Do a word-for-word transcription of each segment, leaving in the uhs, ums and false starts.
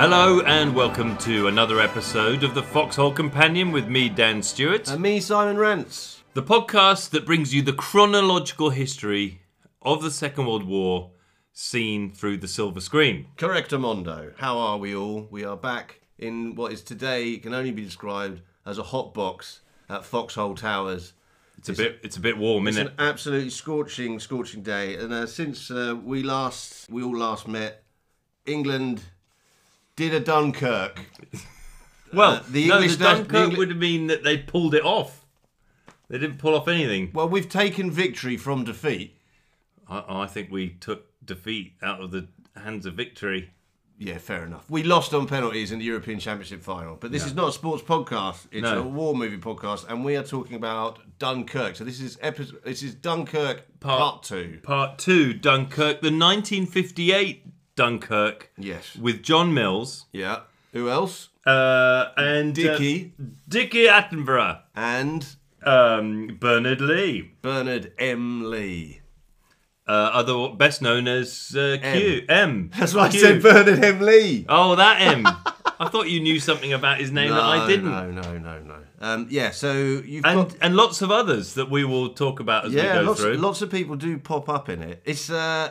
Hello and welcome to another episode of the Foxhole Companion with me, Dan Stewart. And me, Simon Rance. The podcast that brings you the chronological history of the Second World War seen through the silver screen. Correctamundo. How are we all? We are back in what is today can only be described as a hot box at Foxhole Towers. It's, it's a bit it's a bit warm, it's isn't it? It's an absolutely scorching, scorching day. And uh, since uh, we last we all last met, England did a Dunkirk. Well, uh, the no, English the nas- Dunkirk the Engli- would mean that they pulled it off. They didn't pull off anything. Well, we've taken victory from defeat. I, I think we took defeat out of the hands of victory. Yeah, fair enough. We lost on penalties in the European Championship final. But this Yeah. is not a sports podcast. It's No. a war movie podcast. And we are talking about Dunkirk. So this is episode, this is Dunkirk Part, part two. Part two, Dunkirk, the nineteen fifty-eight Dunkirk. Yes. With John Mills. Yeah. Who else? Uh, and Dickie. Uh, Dickie Attenborough. And Um, Bernard Lee. Bernard M. Lee. Uh, other best known as uh, Q. M. That's why Q. I said Bernard M. Lee. Oh, that M. I thought you knew something about his name no, that I didn't. No, no, no, no. Um, yeah, so you've And got... and lots of others that we will talk about as Yeah, we go lots, through. lots of people do pop up in it. It's uh,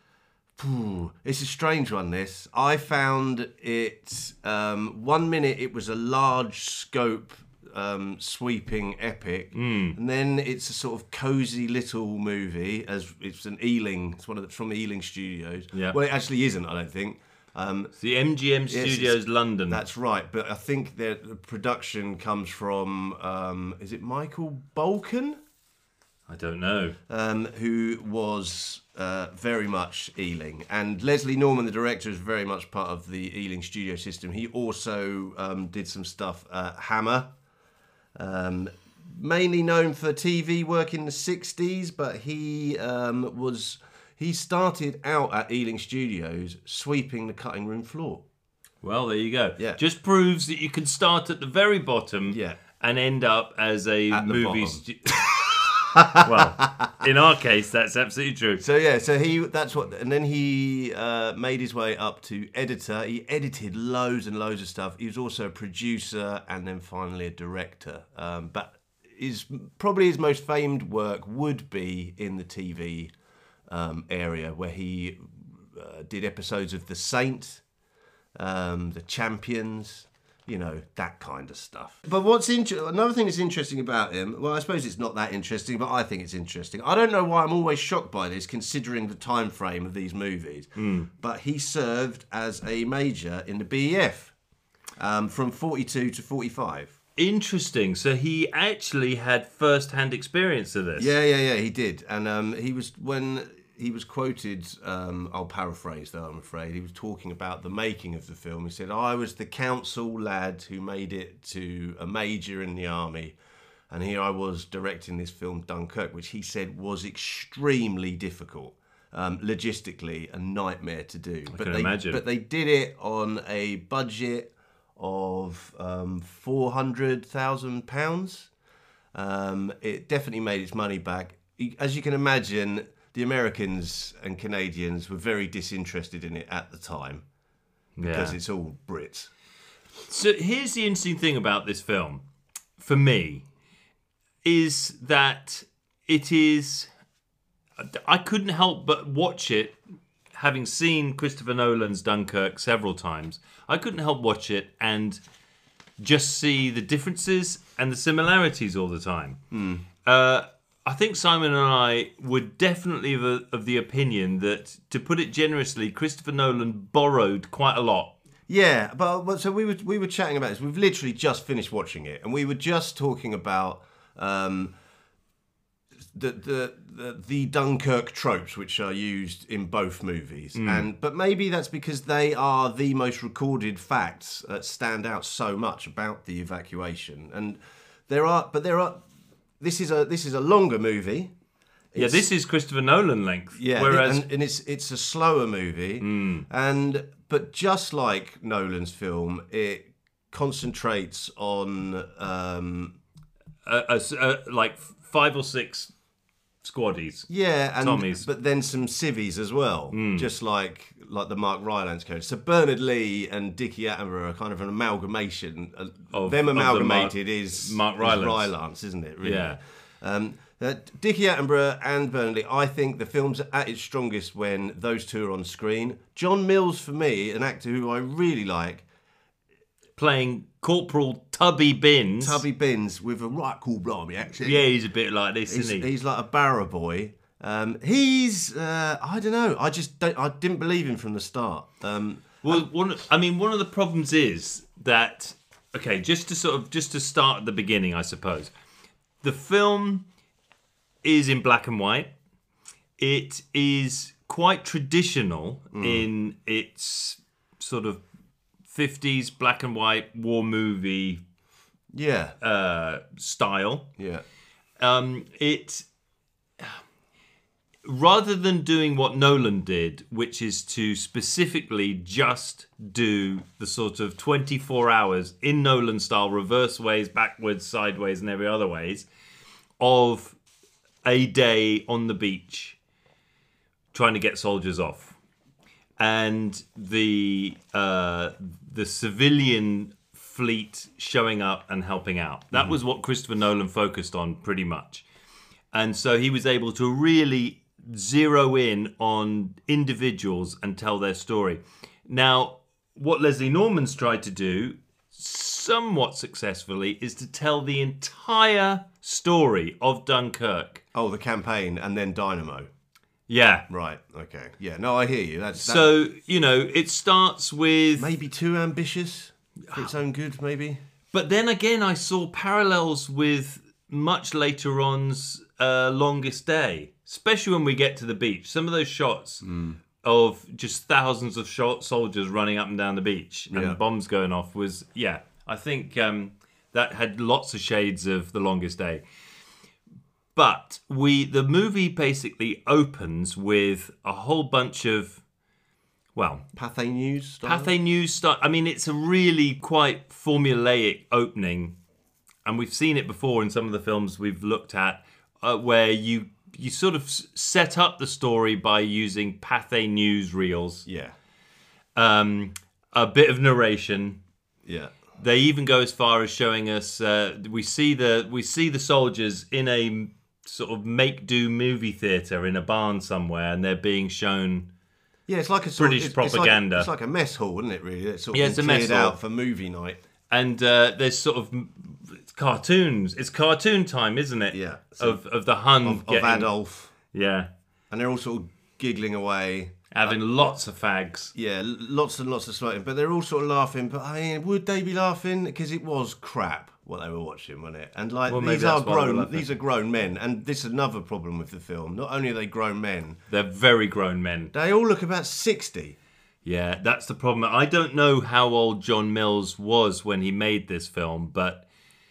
phew, it's a strange one, this. I found it... Um, one minute it was a large scope... Um, sweeping epic, mm. and then it's a sort of cozy little movie. As it's an Ealing, it's one of the, from Ealing Studios. Yeah. Well, it actually isn't. I don't think. Um, It's the M G M yes, Studios, it's- London. That's right, but I think the, the production comes from. Um, is it Michael Balkan? I don't know. Um, who was uh, very much Ealing. And Leslie Norman, the director, is very much part of the Ealing studio system. He also um, did some stuff at Hammer. Um, mainly known for T V work in the sixties, but he um, was he started out at Ealing Studios sweeping the cutting room floor. Well, there you go. Yeah. Just proves that you can start at the very bottom Yeah. and end up as a At the movie. bottom. Stu- well, in our case, that's absolutely true. So yeah, so he that's what, and then he uh, made his way up to editor. He edited loads and loads of stuff. He was also a producer and then finally a director. Um, but his probably his most famed work would be in the T V um, area, where he uh, did episodes of The Saint, um, The Champions. You know, that kind of stuff. But what's inter- another thing that's interesting about him, well, I suppose it's not that interesting, but I think it's interesting. I don't know why I'm always shocked by this, considering the time frame of these movies. Mm. But he served as a major in the B E F um, from forty-two to forty-five. Interesting. So he actually had first-hand experience of this. Yeah, yeah, yeah, he did. And um, he was, when he was quoted, um, I'll paraphrase though, I'm afraid, he was talking about the making of the film. He said, I was the council lad who made it to a major in the army. And here I was directing this film, Dunkirk, which he said was extremely difficult. Um, logistically, a nightmare to do. I but can they, imagine. But they did it on a budget of um, four hundred thousand pounds. Um, it definitely made its money back. As you can imagine, the Americans and Canadians were very disinterested in it at the time because Yeah. it's all Brits. So here's the interesting thing about this film, for me, is that it is... I couldn't help but watch it, having seen Christopher Nolan's Dunkirk several times. I couldn't help watch it and just see the differences and the similarities all the time. Mm. Uh, I think Simon and I were definitely of, a, of the opinion that, to put it generously, Christopher Nolan borrowed quite a lot. Yeah, but, but so we were we were chatting about this. We've literally just finished watching it, and we were just talking about um, the, the the the Dunkirk tropes, which are used in both movies. Mm. And but maybe that's because they are the most recorded facts that stand out so much about the evacuation. And there are, but there are. This is a this is a longer movie. Yeah, It's- this is Christopher Nolan length. Yeah, whereas and, and it's it's a slower movie, Mm. and but just like Nolan's film, it concentrates on um, uh, uh, uh, like five or six squaddies. Yeah, and Tommies. but then some civvies as well, just like like the Mark Rylance character. So Bernard Lee and Dickie Attenborough are kind of an amalgamation. Uh, Of- them of the amalgamated Mark- is Mark is Rylance. Rylance, isn't it? Really? Yeah. Um, uh, Dickie Attenborough and Bernard Lee, I think the film's at its strongest when those two are on screen. John Mills, for me, an actor who I really like, Playing Corporal Tubby Binns. Tubby Binns with a right cool blimey accent. Yeah, he's a bit like this, He's, isn't he? he's like a barrow boy. Um, he's, uh, I don't know. I just don't, I didn't believe him from the start. Um, Well, one, I mean, one of the problems is that, okay, just to sort of, just to start at the beginning, I suppose, the film is in black and white. It is quite traditional in its sort of fifties black and white war movie yeah, uh, style. yeah, Um, it rather than doing what Nolan did, which is to specifically just do the sort of twenty-four hours in Nolan style, reverse ways, backwards, sideways, and every other ways, of a day on the beach trying to get soldiers off, and the uh, the civilian fleet showing up and helping out. That was what Christopher Nolan focused on pretty much. And so he was able to really zero in on individuals and tell their story. Now, what Leslie Norman's tried to do, somewhat successfully, is to tell the entire story of Dunkirk. Oh, the campaign and then Dynamo. Yeah. Right. Okay. Yeah. No, I hear you. That's that, So, you know, it starts with... maybe too ambitious for its own good. Maybe. But then again, I saw parallels with much later on's uh, Longest Day, especially when we get to the beach. Some of those shots of just thousands of shot soldiers running up and down the beach and Yeah. bombs going off was, yeah, I think um, that had lots of shades of The Longest Day. But we, the movie basically opens with a whole bunch of, well, Pathé News. Style? Pathé News start. I mean, it's a really quite formulaic opening, and we've seen it before in some of the films we've looked at, uh, where you you sort of s- set up the story by using Pathé News reels, Yeah. um, a bit of narration. Yeah. They even go as far as showing us uh, we see the we see the soldiers in a sort of make-do movie theatre in a barn somewhere, and they're being shown. Yeah, it's like a sort British of, it's, propaganda. It's like, it's like a mess hall, isn't it? Really, it's sort of Yeah, been it's a mess cleared hall. out for movie night. And uh, there's sort of it's cartoons. It's cartoon time, isn't it? Yeah. So of of the Hun of, getting, of Adolf, yeah, and they're all sort of giggling away. having lots of fags. Yeah, l- lots and lots of smoking, but they're all sort of laughing. But I mean, would they be laughing? Because it was crap what they were watching, wasn't it? And like Well, maybe these are that's why they were grown, laughing. these are grown men, and this is another problem with the film. Not only are they grown men, They're very grown men. they all look about sixty. Yeah, that's the problem. I don't know how old John Mills was when he made this film, but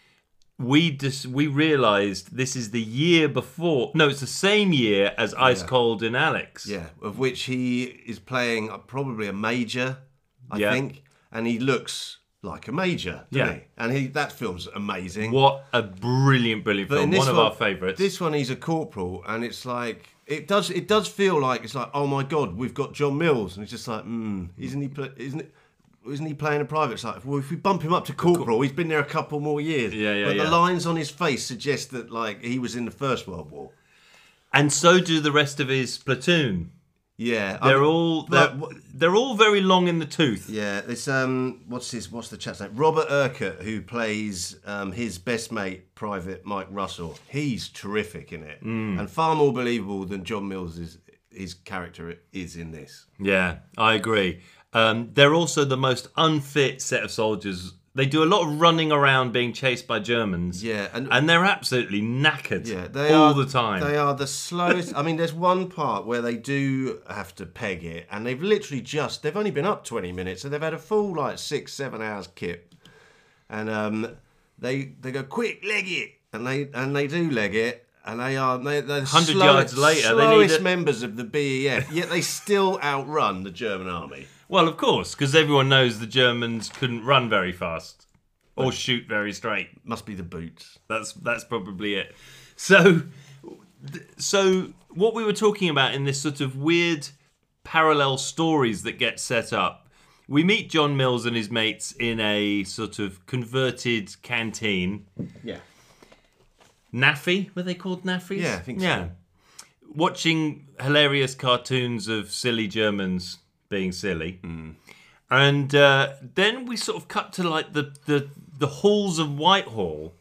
we just we realised this is the year before. No, it's the same year as Ice Cold and Alex. Yeah, of which he is playing probably a major, I Yeah. think, and he looks like a major, doesn't Yeah. he? And he that film's amazing. What a brilliant, brilliant But in film. this One of one- our favourites. This one, he's a corporal, and it's like it does. It does feel like it's like, oh my god, we've got John Mills, and it's just like, hmm, isn't he? pl- Isn't it? Isn't he playing a private? It's like, well, if we bump him up to corporal, he's been there a couple more years. Yeah, yeah, But yeah. the lines on his face suggest that like he was in the First World War. And so do the rest of his platoon. Yeah, They're I'm- all they're, like, they're all very long in the tooth. Yeah, it's um, what's his, what's the chap's name? Robert Urquhart, who plays um, his best mate, Private Mike Russell. He's terrific in it, Mm. and far more believable than John Mills is. His character is in this. Yeah, I agree. Um, they're also the most unfit set of soldiers. They do a lot of running around being chased by Germans. Yeah, and- and they're absolutely knackered Yeah, they all are the time. They are the slowest. I mean, there's one part where they do have to peg it, and they've literally just they've only been up twenty minutes, so they've had a full like six, seven hours kip, and um, they they go quick leg it, and they and they do leg it. And they are they, they're the one hundred slow- yards later, they need slowest it. members of the B E F, yet they still outrun the German army. Well, of course, because everyone knows the Germans couldn't run very fast or shoot very straight. Must be the boots. That's that's probably it. So So what we were talking about in this sort of weird parallel stories that get set up, we meet John Mills and his mates in a sort of converted canteen. Yeah. Naffy? Were they called Naffies? Yeah, I think yeah. so. Watching hilarious cartoons of silly Germans being silly. Mm. And uh, then we sort of cut to like the, the, the halls of Whitehall,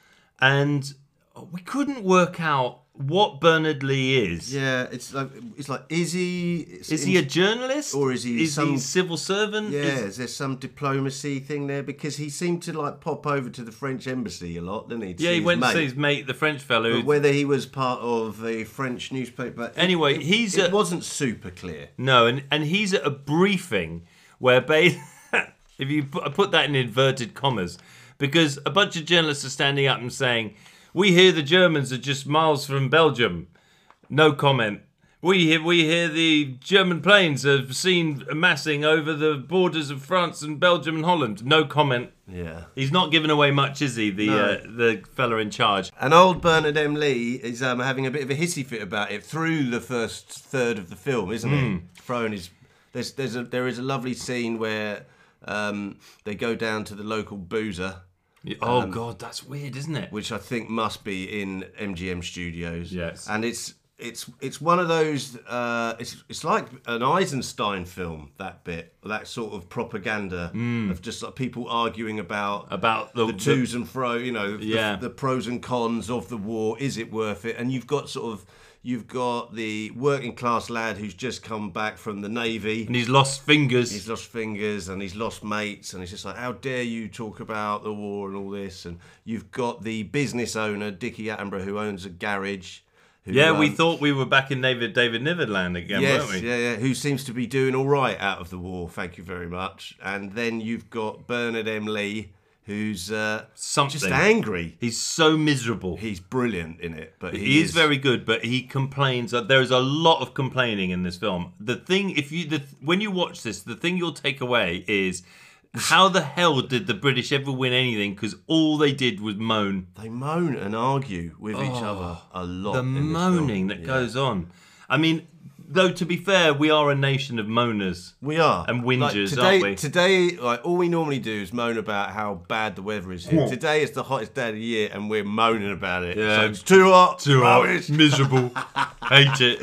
and we couldn't work out what Bernard Lee is. Yeah, it's like it's like is he Is he a journalist? or is he is some he civil servant? Yeah, Is- is there some diplomacy thing there? Because he seemed to like pop over to the French embassy a lot, didn't he? to yeah, see he his went mate. to see his mate, the French fellow. But who- whether he was part of a French newspaper. it- Anyway, it, he's It a- wasn't super clear. No, and, and he's at a briefing where, ba- if you put, I put that in inverted commas, because a bunch of journalists are standing up and saying, "We hear the Germans are just miles from Belgium." No comment. We hear, we hear the German planes are seen amassing over the borders of France and Belgium and Holland. No comment. Yeah. He's not giving away much, is he? The No. uh, the fella in charge. And old Bernard M. Lee is um, having a bit of a hissy fit about it through the first third of the film, isn't Hmm. he? Throwing his there's there's a there is a lovely scene where um, they go down to the local boozer, Oh Um, God, that's weird, isn't it? which I think must be in M G M Studios. Yes. And it's it's it's one of those. Uh, it's it's like an Eisenstein film. That bit, that sort of propaganda of just like people arguing about About the, the twos and fro, you know, the, Yeah. the pros and cons of the war. Is it worth it? And you've got sort of, you've got the working class lad who's just come back from the Navy. and he's lost fingers. He's lost fingers and he's lost mates, and he's just like, how dare you talk about the war and all this? And you've got the business owner, Dickie Attenborough, who owns a garage. Who, Yeah, we um, thought we were back in David David Niven land again, Yes, weren't we? yeah, yeah. Who seems to be doing all right out of the war? Thank you very much. And then you've got Bernard M. Lee, who's uh, Something. just angry. He's so miserable. He's brilliant in it, but he, He is very good, but he complains. Uh, There is a lot of complaining in this film. The thing, if you, the, when you watch this, the thing you'll take away is how the hell did the British ever win anything? Because all they did was moan. They moan and argue with each other a lot. The in this moaning film. that Yeah. goes on. I mean, though to be fair, we are a nation of moaners. We are And Like, whingers, today, aren't we? Today, like all we normally do is moan about how bad the weather is here. Today is the hottest day of the year, and we're moaning about it. Yeah. So it's too hot, Too hot, rubbish. miserable, hate it.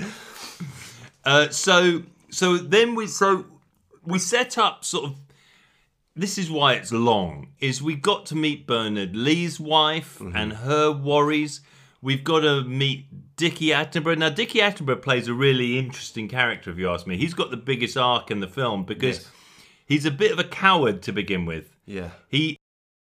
Uh, so, so then we so we set up sort of. This is why it's long. Is we got to meet Bernard Lee's wife and her worries. We've got to meet Dickie Attenborough. Now, Dickie Attenborough plays a really interesting character, if you ask me. He's got the biggest arc in the film because Yes. he's a bit of a coward to begin with. Yeah, He,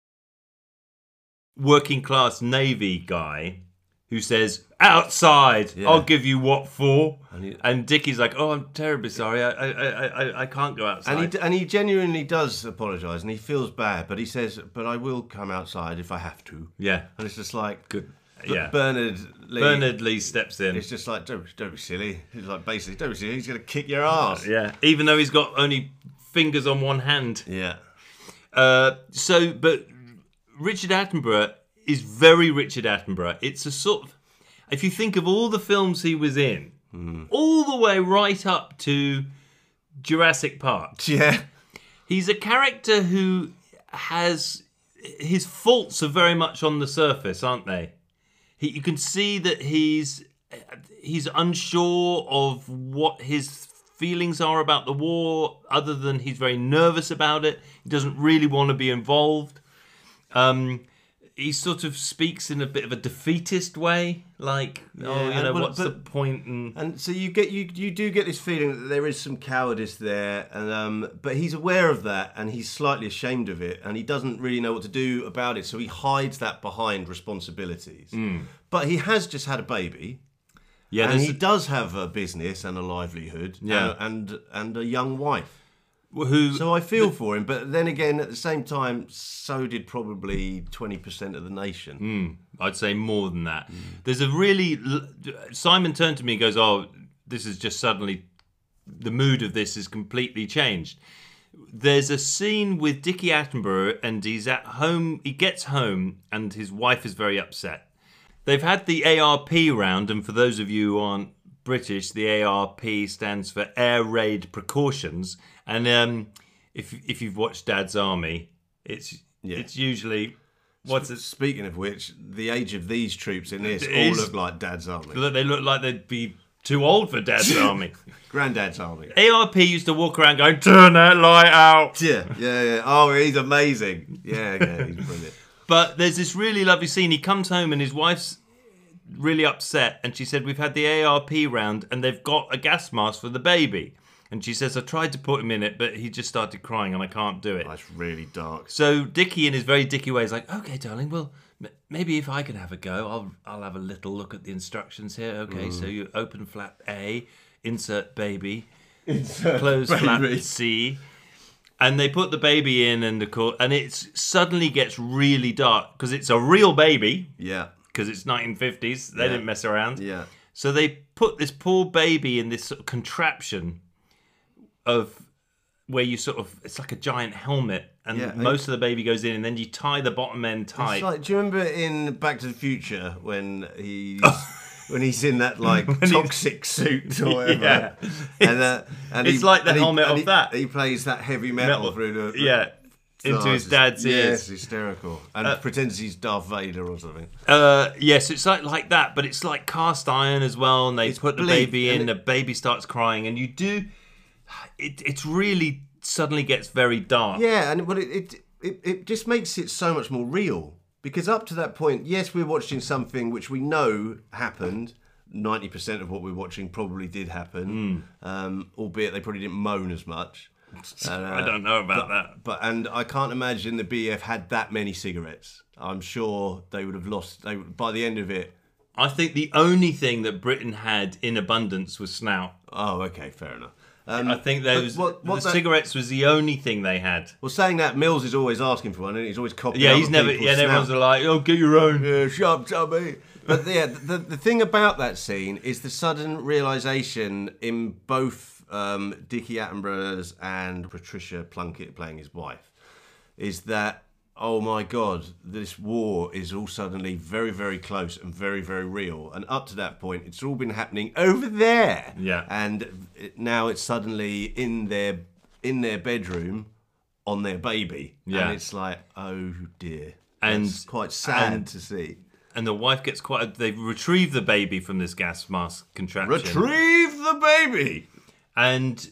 working class Navy guy, who says, outside, Yeah. I'll give you what for. And he- And Dickie's like, oh, I'm terribly sorry. I, I, I, I, I can't go outside. and he and he genuinely does apologise, and he feels bad, but he says, "But I will come outside if I have to." yeah, And it's just like, good. B- Yeah. Bernard Lee. Bernard Lee steps in. It's just like, don't, don't be silly. He's like, basically, don't be silly. He's going to kick your ass. Yeah, even though he's got only fingers on one hand. Yeah. Uh, so, but Richard Attenborough is very Richard Attenborough. It's a sort of, if you think of all the films he was in, all the way right up to Jurassic Park, Yeah. he's a character who has, his faults are very much on the surface, aren't they? He, you can see that he's he's unsure of what his feelings are about the war, other than he's very nervous about it. He doesn't really want to be involved. Um, he sort of speaks in a bit of a defeatist way, like, oh, Yeah, you and- know, but- what's the but- point? And And so you get you you do get this feeling that there is some cowardice there, and um, but he's aware of that, and he's slightly ashamed of it, and he doesn't really know what to do about it, so he hides that behind responsibilities. But he has just had a baby, yeah, and there's he does have a business and a livelihood, Yeah. and and, and a young wife. who So I feel for him, but then again, at the same time, so did probably twenty percent of the nation. I'd say more than that. There's a really Simon turned to me and goes, "Oh, this is just suddenly the mood of this is completely changed." There's a scene with Dickie Attenborough, and he's at home. He gets home, and his wife is very upset. they've had the A R P round, and for those of you who aren't British, the A R P stands for Air Raid Precautions. And um, if if you've watched Dad's Army, it's Yeah. it's usually what's it? Speaking of which, the age of these troops in this It all is- look like Dad's Army. They look like they'd be too old for Dad's Army. Granddad's Army. A R P used to walk around going, "Turn that light out." Yeah, yeah, yeah. Oh, he's amazing. Yeah, yeah, he's brilliant. But there's this really lovely scene. He comes home and his wife's really upset, and she said, "We've had the A R P round and they've got a gas mask for the baby." And she says, "I tried to put him in it, but he just started crying and I can't do it." That's really dark. So Dickie, in his very Dickie way, is like, "Okay, darling, well, m- maybe if I can have a go, I'll I'll have a little look at the instructions here. Okay, Mm. so you open flap A, insert baby, close flap baby. C." And they put the baby in, and the co- and it suddenly gets really dark because it's a real baby, Yeah, because it's nineteen fifties. They Yeah. didn't mess around. yeah. So they put this poor baby in this sort of contraption of where you sort of, it's like a giant helmet, and Yeah, most of the baby goes in, and then you tie the bottom end tight. It's like, do you remember in Back to the Future when he's when he's in that like toxic suit or whatever? Yeah. and, uh, and It's like the and helmet and of he, that. He plays that heavy metal, Metal. through the Yeah, into Oh, his it's- dad's Yes, ears. hysterical, and pretends he's Darth Vader or something. Uh, yes, it's like like that, but it's like cast iron as well, and they It's put the bleak, baby in, and the baby starts crying, and you do, it, it's really suddenly gets very dark. Yeah, and but it, it it it just makes it so much more real because up to that point, yes, we're watching something which we know happened. Ninety percent of what we're watching probably did happen, um, albeit they probably didn't moan as much. And, uh, I don't know about but, that. But and I can't imagine the B F had that many cigarettes. I'm sure they would have lost. They by the end of it. I think the only thing that Britain had in abundance was snout. Oh, okay, fair enough. Um, I think those what- what the that- cigarettes was the only thing they had. well, saying that, Mills is always asking for one, and he's always copying. Yeah, other he's never. people's Yeah, and everyone's snout. like, "Oh, get your own." Yeah, shut up, chubby. But yeah, the, the thing about that scene is the sudden realization in both um, Dickie Attenborough's and Patricia Plunkett playing his wife is that, oh my God, this war is all suddenly very, very close and very, very real. And up to that point, it's all been happening over there. Yeah. And it, now it's suddenly in their in their bedroom on their baby. Yeah. And it's like, oh dear. And- It's quite sad and- to see. And the wife gets quite. They retrieve the baby from this gas mask contraption. Retrieve the baby. And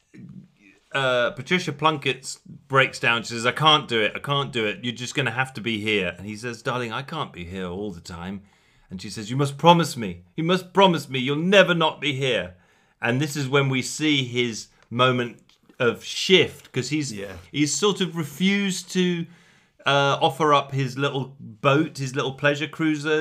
uh, Patricia Plunkett breaks down. She says, "I can't do it. I can't do it. You're just going to have to be here." And he says, "Darling, I can't be here all the time." And she says, "You must promise me. You must promise me. You'll never not be here." And this is when we see his moment of shift, because he's Yeah. he's sort of refused to uh, offer up his little boat, his little pleasure cruiser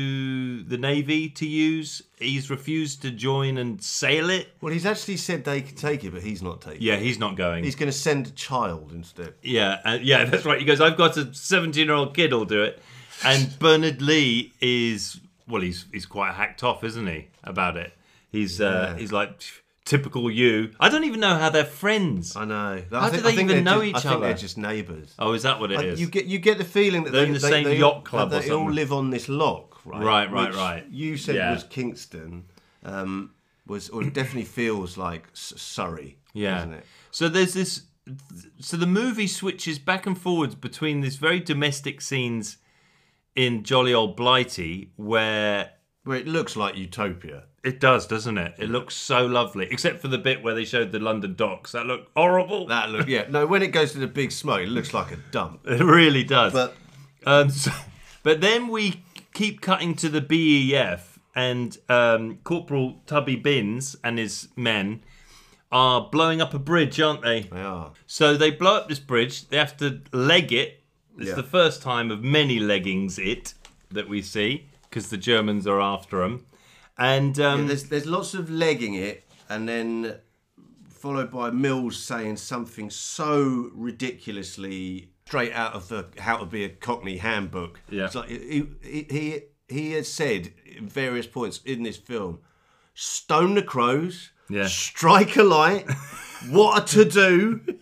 to the Navy to use. He's refused to join and sail it. Well, he's actually said they could take it, but he's not taking Yeah, it. he's not going. He's going to send a child instead. Yeah, uh, yeah, that's right. He goes, "I've got a seventeen-year-old kid who'll do it." And Bernard Lee is, well, he's he's quite hacked off, isn't he, about it? He's uh, Yeah. he's like, typical you. I don't even know how they're friends. I know. How I do think, they I think even they're know just, each I think other? they're just neighbours. Oh, is that what it Like, is? you get you get the feeling that They're they, in the they, same they, yacht club that or they all something. live on this lock, right? Right, right, Which right. You said Yeah. was Kingston, um, was or it definitely feels like S- Surrey, Yeah. doesn't it? So there's this. So the movie switches back and forwards between these very domestic scenes in Jolly Old Blighty, where Where it looks like utopia. it does, doesn't it? It looks so lovely, except for the bit where they showed the London docks. That looked horrible. That look, yeah. No, when it goes to the big smoke, it looks like a dump. It really does. But Um, so, but then we keep cutting to the B E F, and um, Corporal Tubby Binns and his men are blowing up a bridge, aren't they? they are. So they blow up this bridge. They have to leg it. It's Yeah. the first time of many leggings it that we see, because the Germans are after them. And um, Yeah, there's there's lots of legging it, and then followed by Mills saying something so ridiculously straight out of the How to Be a Cockney handbook. Yeah. It's like he, he he he has said in various points in this film, "Stone the crows, Yeah. strike a light, what a to do,"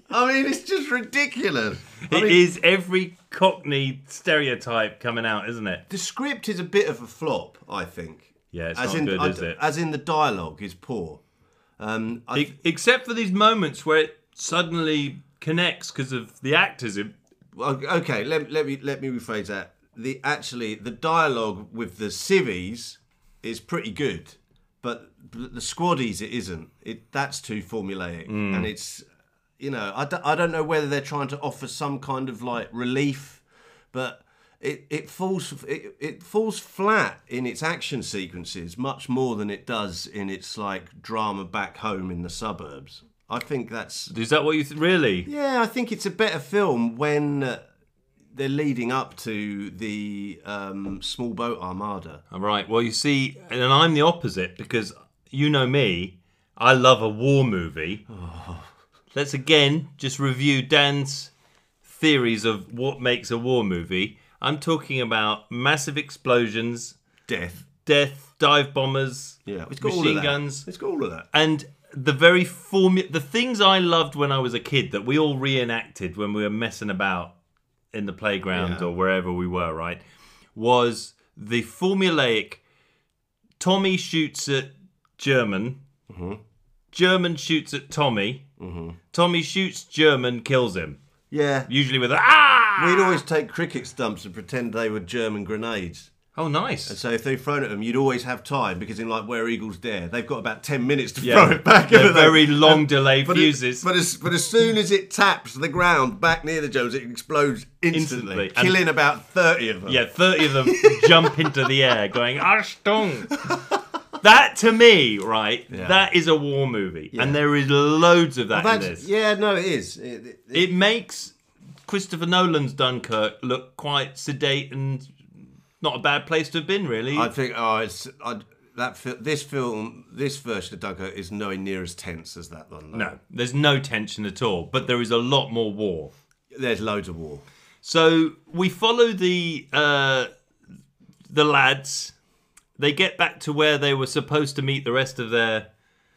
I mean, it's just ridiculous. I It mean, is every Cockney stereotype coming out, isn't it? the script is a bit of a flop, I think. Yeah, it's as not in, good, I- is it? As in the dialogue is poor. Um, I, E- Except for these moments where it suddenly connects because of the actors. in- well, okay, let, let me let me rephrase that. The actually the dialogue with the civvies is pretty good, but the squaddies it isn't. It that's too formulaic, and it's you know I, d- I don't know whether they're trying to offer some kind of like relief, but it it falls it, it falls flat in its action sequences much more than it does in its like drama back home in the suburbs. I think that's Is that what you th- really? yeah, I think it's a better film when uh, they're leading up to the um, small boat armada. All right. Well, you see, and I'm the opposite because you know me. I love a war movie. Let's again just review Dan's theories of what makes a war movie. I'm talking about massive explosions, Death. death, dive bombers, Yeah, it's got all of machine that. guns, It's got all of that. and the very formu- the things I loved when I was a kid that we all reenacted when we were messing about in the playground Yeah. or wherever we were, right? Was the formulaic Tommy shoots at German, Mm-hmm. German shoots at Tommy, Mm-hmm. Tommy shoots German, kills him. Yeah. Usually with a ah! We'd always take cricket stumps and pretend they were German grenades. Oh, nice. So if they've thrown at them, you'd always have time because in like Where Eagles Dare, they've got about ten minutes to Yeah. throw it back. They're haven't they? very long And- delay but it- fuses. but, as, but as soon as it taps the ground back near the Jones, it explodes instantly, Instantly. And- killing about thirty of them. Yeah, thirty of them jump into the air going, Achtung! That, to me, right, Yeah. that is a war movie. And there is loads of that Well, in that's- this. yeah, no, it is. It, it, It makes Christopher Nolan's Dunkirk look quite sedate and not a bad place to have been, really. I think oh, it's I, that fi- this film, this version of Dunkirk is nowhere near as tense as that one. though. No, there's no tension at all, but there is a lot more war. There's loads of war. So we follow the uh, the lads. They get back to where they were supposed to meet the rest of their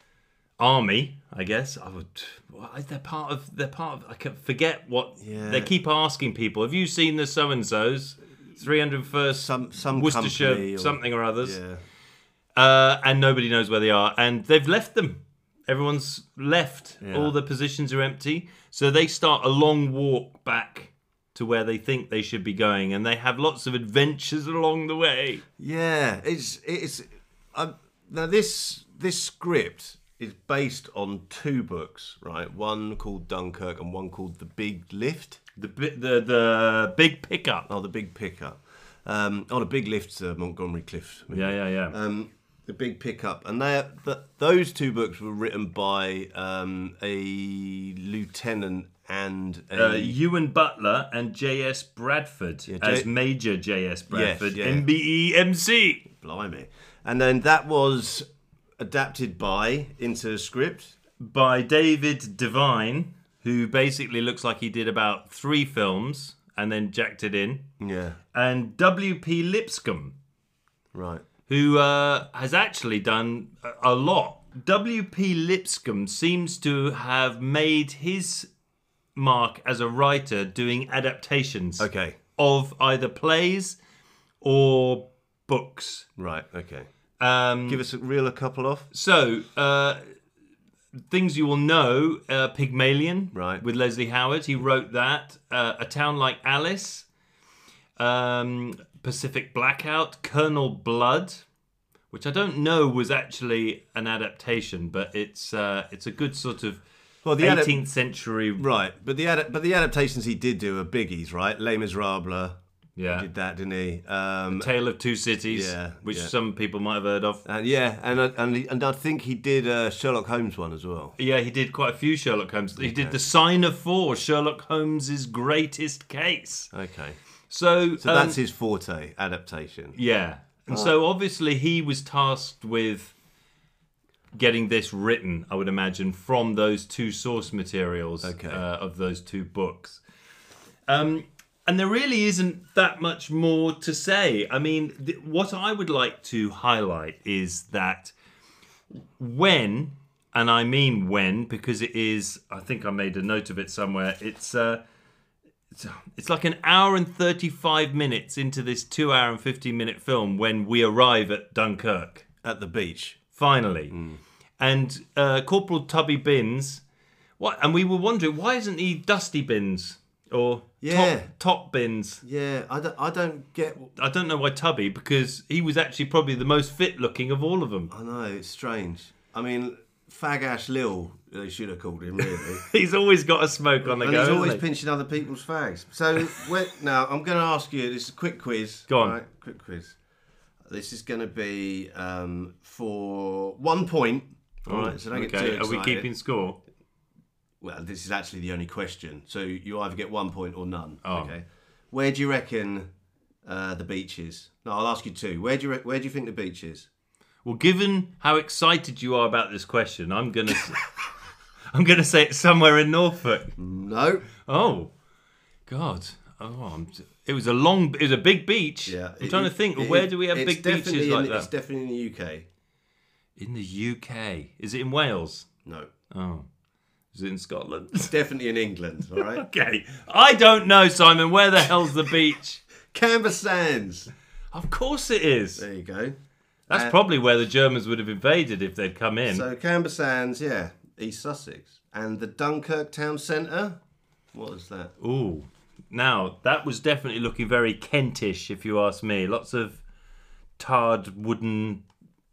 army. I guess I would. What, they're part of. They're part of. I can forget what. Yeah. They keep asking people. Have you seen the so and so's? three hundred first Some some Worcestershire company or, something or others. Yeah. Uh, and nobody knows where they are, and they've left them. Everyone's left. Yeah. All the positions are empty. So they start a long walk back to where they think they should be going, and they have lots of adventures along the way. Yeah, it's it's um, now this this script is based on two books, right? One called Dunkirk and one called The Big Lift. The bi- the the big pickup. Oh, The Big Pickup. Um, oh, The Big Lift's uh, Montgomery Clift. Yeah, yeah, yeah. Um, the Big Pickup, and they th- those two books were written by um, a lieutenant and a Uh, Ewan Butler and J S Bradford J- as Major J S Bradford, yeah. M B E M C. blimey, and then that was adapted by into a script. By David Devine, who basically looks like he did about three films and then jacked it in. Yeah, And W P Lipscomb, right. who uh, has actually done a, a lot. W P Lipscomb seems to have made his mark as a writer doing adaptations Okay, of either plays or books. right. Okay. Um, Give us a reel a couple off. so, uh, things you will know, uh, Pygmalion, Right. with Leslie Howard. He wrote that. Uh, A Town Like Alice, um, Pacific Blackout, Colonel Blood, which I don't know was actually an adaptation, but it's uh, it's a good sort of Well, the adap- eighteenth century. right, but the ad- but the adaptations he did do are biggies, right? Les Miserables. Yeah. Did that, didn't he? Um, Tale of Two Cities, Yeah, which yeah. some people might have heard of. and yeah, and I- and he- and I think he did a Sherlock Holmes one as well. Yeah, he did quite a few Sherlock Holmes. He did The Sign of Four, Sherlock Holmes's greatest case. Okay, So, so um, that's his forte, adaptation. yeah. And so obviously he was tasked with getting this written, I would imagine, from those two source materials Okay. uh, of those two books. Um, and there really isn't that much more to say. I mean, th- what I would like to highlight is that when and I mean when, because it is, I think I made a note of it somewhere, it's uh, it's, it's like an hour and thirty-five minutes into this two hour and fifteen minute film when we arrive at Dunkirk. At the beach. Finally. Mm. And uh, Corporal Tubby Binns, what? And we were wondering, why isn't he Dusty Binns? Or Yeah. top, top Binns? Yeah, I don't, I don't get... I don't know why Tubby, because he was actually probably the most fit looking of all of them. I know, it's strange. I mean, Fag Ash Lil, they should have called him, really. He's always got a smoke on the And go. he's hasn't always he? pinching other people's fags. So, where, now, I'm going to ask you, this is a quick quiz. Go on. Right, quick quiz. This is going to be um, for one point. All right, so don't get too okay, excited. are we keeping score? Well, this is actually the only question. So you either get one point or none. Oh. Okay. Where do you reckon uh, the beach is? No, I'll ask you two. Where do you re- Where do you think the beach is? Well, given how excited you are about this question, I'm gonna s- I'm gonna say it's somewhere in Norfolk. No. Oh, God. Oh, I'm, it was a long, it was a big beach. Yeah. I'm trying it- to think. it- where do we have it's big beaches definitely like in, that? It's definitely in the U K. In the U K. Is it in Wales? No. Oh. Is it in Scotland? It's definitely in England. All right. Okay. I don't know, Simon. Where the hell's the beach? Canberra Sands. Of course it is. There you go. That's Uh, probably where the Germans would have invaded if they'd come in. So Canberra Sands, yeah, East Sussex, and the Dunkirk town centre. What is that? Ooh. Now, that was definitely looking very Kentish, if you ask me. Lots of tarred wooden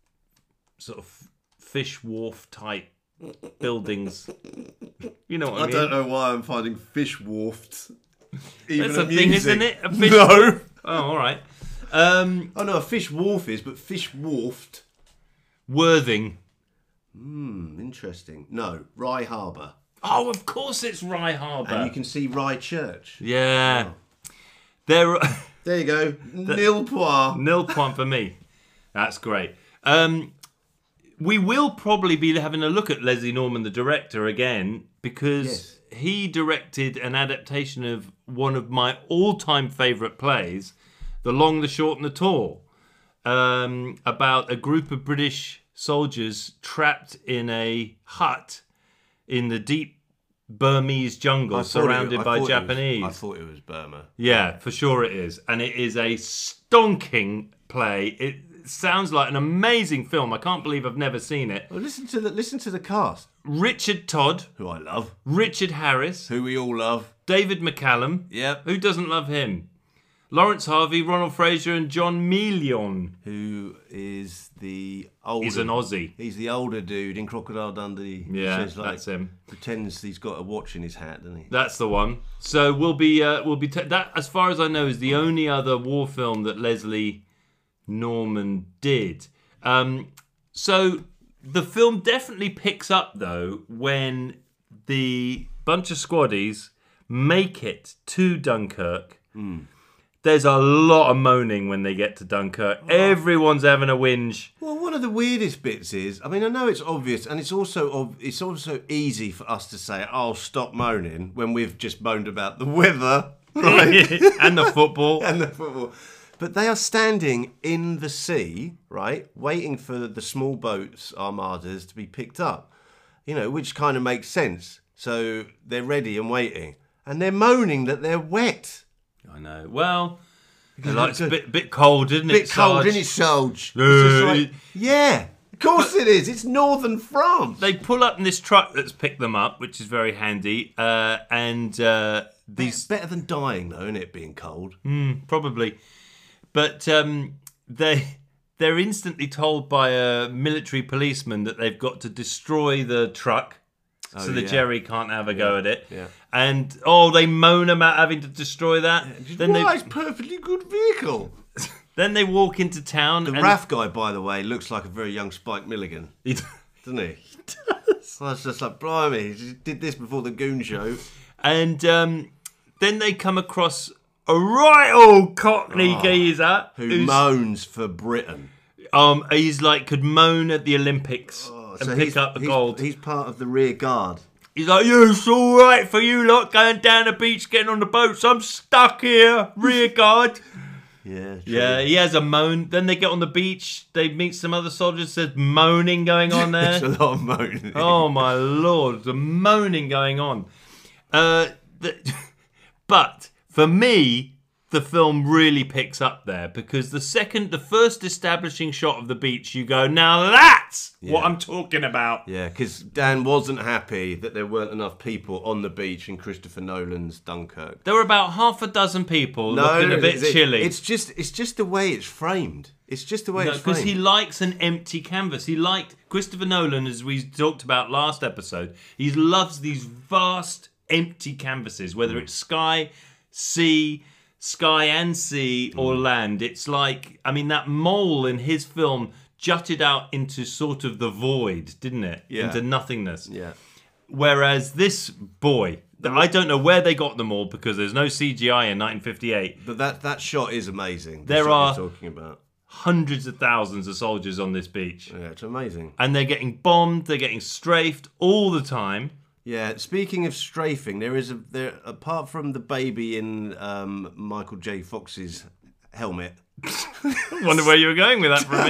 sort of fish wharf type buildings. You know what I, I mean? don't know why I'm finding fish wharfed. Even That's a amusing. thing, isn't it? A fish no. wharf? Oh, all right. Um, Oh no, a fish wharf is, but fish wharfed. Worthing. Hmm, interesting. No, Rye Harbour. Oh, of course it's Rye Harbour. And you can see Rye Church. Yeah. There. There you go. Nil point. Nil point for me. That's great. Um, we will probably be having a look at Leslie Norman, the director, again, because Yes. he directed an adaptation of one of my all-time favourite plays, The Long, the Short and the Tall, um, about a group of British soldiers trapped in a hut in the deep Burmese jungle, I thought surrounded it- I by thought it was- Japanese. I thought it was Burma. Yeah, for sure it is. And it is a stonking play. It sounds like an amazing film. I can't believe I've never seen it. Well, listen to the listen to the cast, Richard Todd, who I love, Richard Harris, who we all love. David McCallum. Yep. Who doesn't love him? Lawrence Harvey, Ronald Fraser, and John Milion. Who is the older? He's an Aussie. He's the older dude in Crocodile Dundee. who Yeah, says, like, that's him. Pretends he's got a watch in his hat, doesn't he? That's the one. So we'll be uh, we'll be t- that. As far as I know, is the only other war film that Leslie Norman did. Um, so the film definitely picks up though when the bunch of squaddies make it to Dunkirk. Mm. There's a lot of moaning when they get to Dunkirk. Everyone's having a whinge. Well, one of the weirdest bits is, I mean, I know it's obvious, and it's also ob- it's also easy for us to say, "Oh, stop moaning," when we've just moaned about the weather, right, And the football. and the football. But they are standing in the sea, right, waiting for the small boats, armadas, to be picked up. You know, which kind of makes sense. So they're ready and waiting, and they're moaning that they're wet. I know. Well, like, it's a bit, bit cold, isn't it? Bit cold, Sarge? isn't it, Sarge? Uh, It's just like, yeah, of course it is. It's northern France. They pull up in this truck that's picked them up, which is very handy. Uh, and uh, It's these better than dying, though, isn't it, being cold? mm, probably, but um, they they're instantly told by a military policeman that they've got to destroy the truck. Oh, So the yeah. Jerry can't have a go at it. yeah. And, oh, they moan about having to destroy that. Then Why? they, It's a perfectly good vehicle. then they walk into town. The and R A F guy, by the way, looks like a very young Spike Milligan, He, doesn't he? He does. I was just like, blimey, he did this before the Goon Show. and um, then they come across a right old Cockney Oh, geezer Who who's, moans for Britain. um, he's like could moan at the Olympics Oh, and so pick he's, up the he's, gold. He's part of the rear guard. He's like, yeah, it's all right for you lot going down the beach, getting on the boats. I'm stuck here, rear guard. Yeah, true. Yeah, he has a moan. Then they get on the beach. They meet some other soldiers. There's moaning going on there. There's a lot of moaning. Oh my lord, the moaning going on. Uh, the, but for me, the film really picks up there because the second, the first establishing shot of the beach, you go, now that's Yeah. what I'm talking about. Yeah, because Dan wasn't happy that there weren't enough people on the beach in Christopher Nolan's Dunkirk. There were about half a dozen people looking a bit it- chilly. It's just, it's just the way it's framed. It's just the way it's Because framed. he likes an empty canvas. He liked Christopher Nolan, as we talked about last episode. He loves these vast, empty canvases, whether it's sky, sea, sky and sea, or land. It's like, I mean, that mole in his film jutted out into sort of the void, didn't it? Yeah. Into nothingness. Yeah. Whereas this boy, I don't know where they got them all because there's no C G I in nineteen fifty-eight. But that, that shot is amazing. the There shot are- you're talking about. Hundreds of thousands of soldiers on this beach. Yeah, it's amazing. And they're getting bombed, they're getting strafed all the time. Yeah, speaking of strafing, there is a there apart from the baby in um, Michael J. Fox's helmet, Wonder where you were going with that for a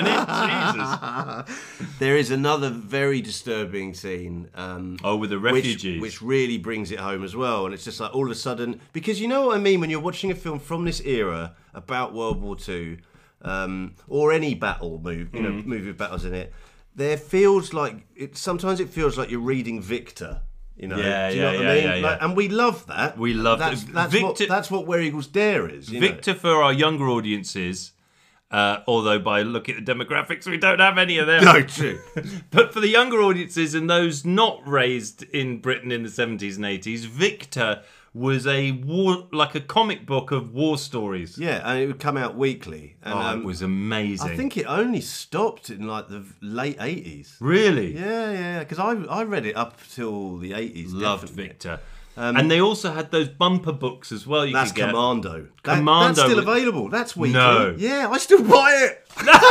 minute. Jesus. there is another very disturbing scene. Um, Oh, with the which, refugees. which really brings it home as well. And it's just like all of a sudden, because you know what I mean when you're watching a film from this era about World War Two, um, or any battle move, you know, Mm. movie with battles in it, there feels like it. Sometimes it feels like you're reading Victor. You know, Yeah, do you yeah, know what yeah, I mean? yeah, yeah. Like, and we love that. We love that's, that. that's Victor- what that's what Where Eagles Dare is. You Victor, for our younger audiences, uh, although by looking at the demographics, we don't have any of them. know? No, true. But for the younger audiences and those not raised in Britain in the seventies and eighties, Victor was a war, like a comic book of war stories. Yeah, and it would come out weekly. And, Oh, um, it was amazing. I think it only stopped in like the late eighties. Really? Yeah, yeah, because I I read it up till the eighties. Loved definitely. Victor. and they also had those bumper books as well. You That's could get. Commando. That- Commando That's still was- available. That's weekly. No. Yeah, I still buy it.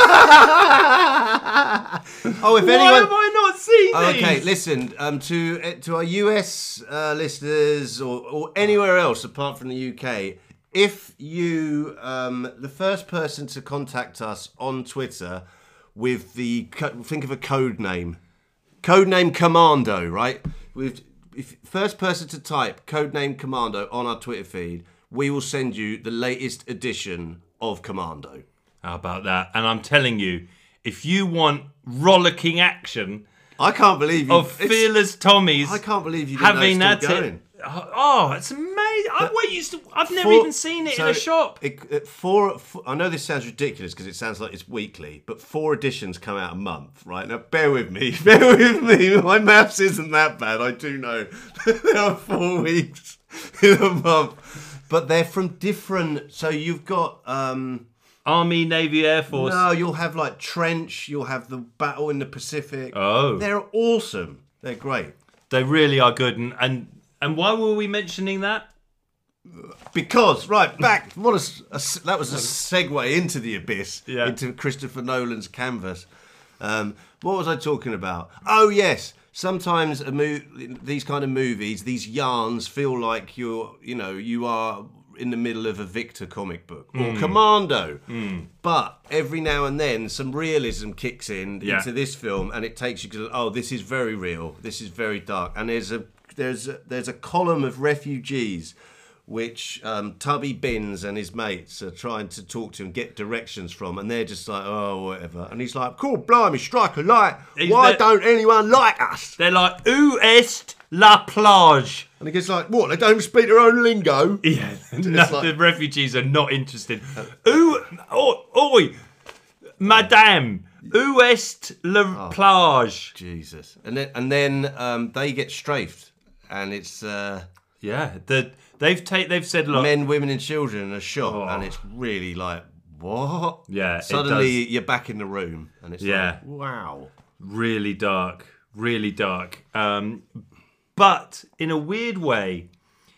Oh, if Why anyone. have I not seen these? Okay, listen. Um, to uh, to our U S uh, listeners or, or anywhere else apart from the U K, if you um, the first person to contact us on Twitter with the co- think of a code name, code name Commando, right? With if first person to type code name Commando on our Twitter feed, we will send you the latest edition of Commando. How about that? And I'm telling you, if you want rollicking action I can't believe you. of it's- fearless Tommies I can't believe you didn't having know that it's still it. going. Oh, it's amazing! I, wait, used to, I've never For- even seen it so in a shop. It, it, four, four, I know this sounds ridiculous because it sounds like it's weekly, but four editions come out a month, right? Now, bear with me. Bear with me. My maths isn't that bad. I do know there are four weeks in a month, but they're from different. So you've got. Um, Army, Navy, Air Force. no, you'll have like Trench. You'll have the Battle in the Pacific. Oh. They're awesome. They're great. They really are good. And, and and why were we mentioning that? Because right back, what a, s- a s- that was a segue into the abyss, Yeah. into Christopher Nolan's canvas. Um, what was I talking about? Oh yes, sometimes a mo- these kind of movies, these yarns feel like you're, you know, you are in the middle of a Victor comic book or Hmm. Commando. But every now and then, some realism kicks in Yeah. into this film, and it takes you to, oh, this is very real. This is very dark, and there's a there's a, there's a column of refugees which um, Tubby Bins and his mates are trying to talk to and get directions from, and they're just like, oh, whatever. And he's like, cool, blimey, strike a light. Is Why that- don't anyone like us? They're like, où est la plage? And he gets like, what, they don't even speak their own lingo? Yeah, no, like- the refugees are not interested. Où, oh, oi, madame, où est la plage? Jesus. And then, and then um, they get strafed, and it's uh, Yeah, the, they've ta- they've said, look, men, women, and children are shot, Oh. and it's really like, what? Yeah, it Suddenly does. you're back in the room, and it's Yeah. like, wow. really dark, really dark. Um, but in a weird way,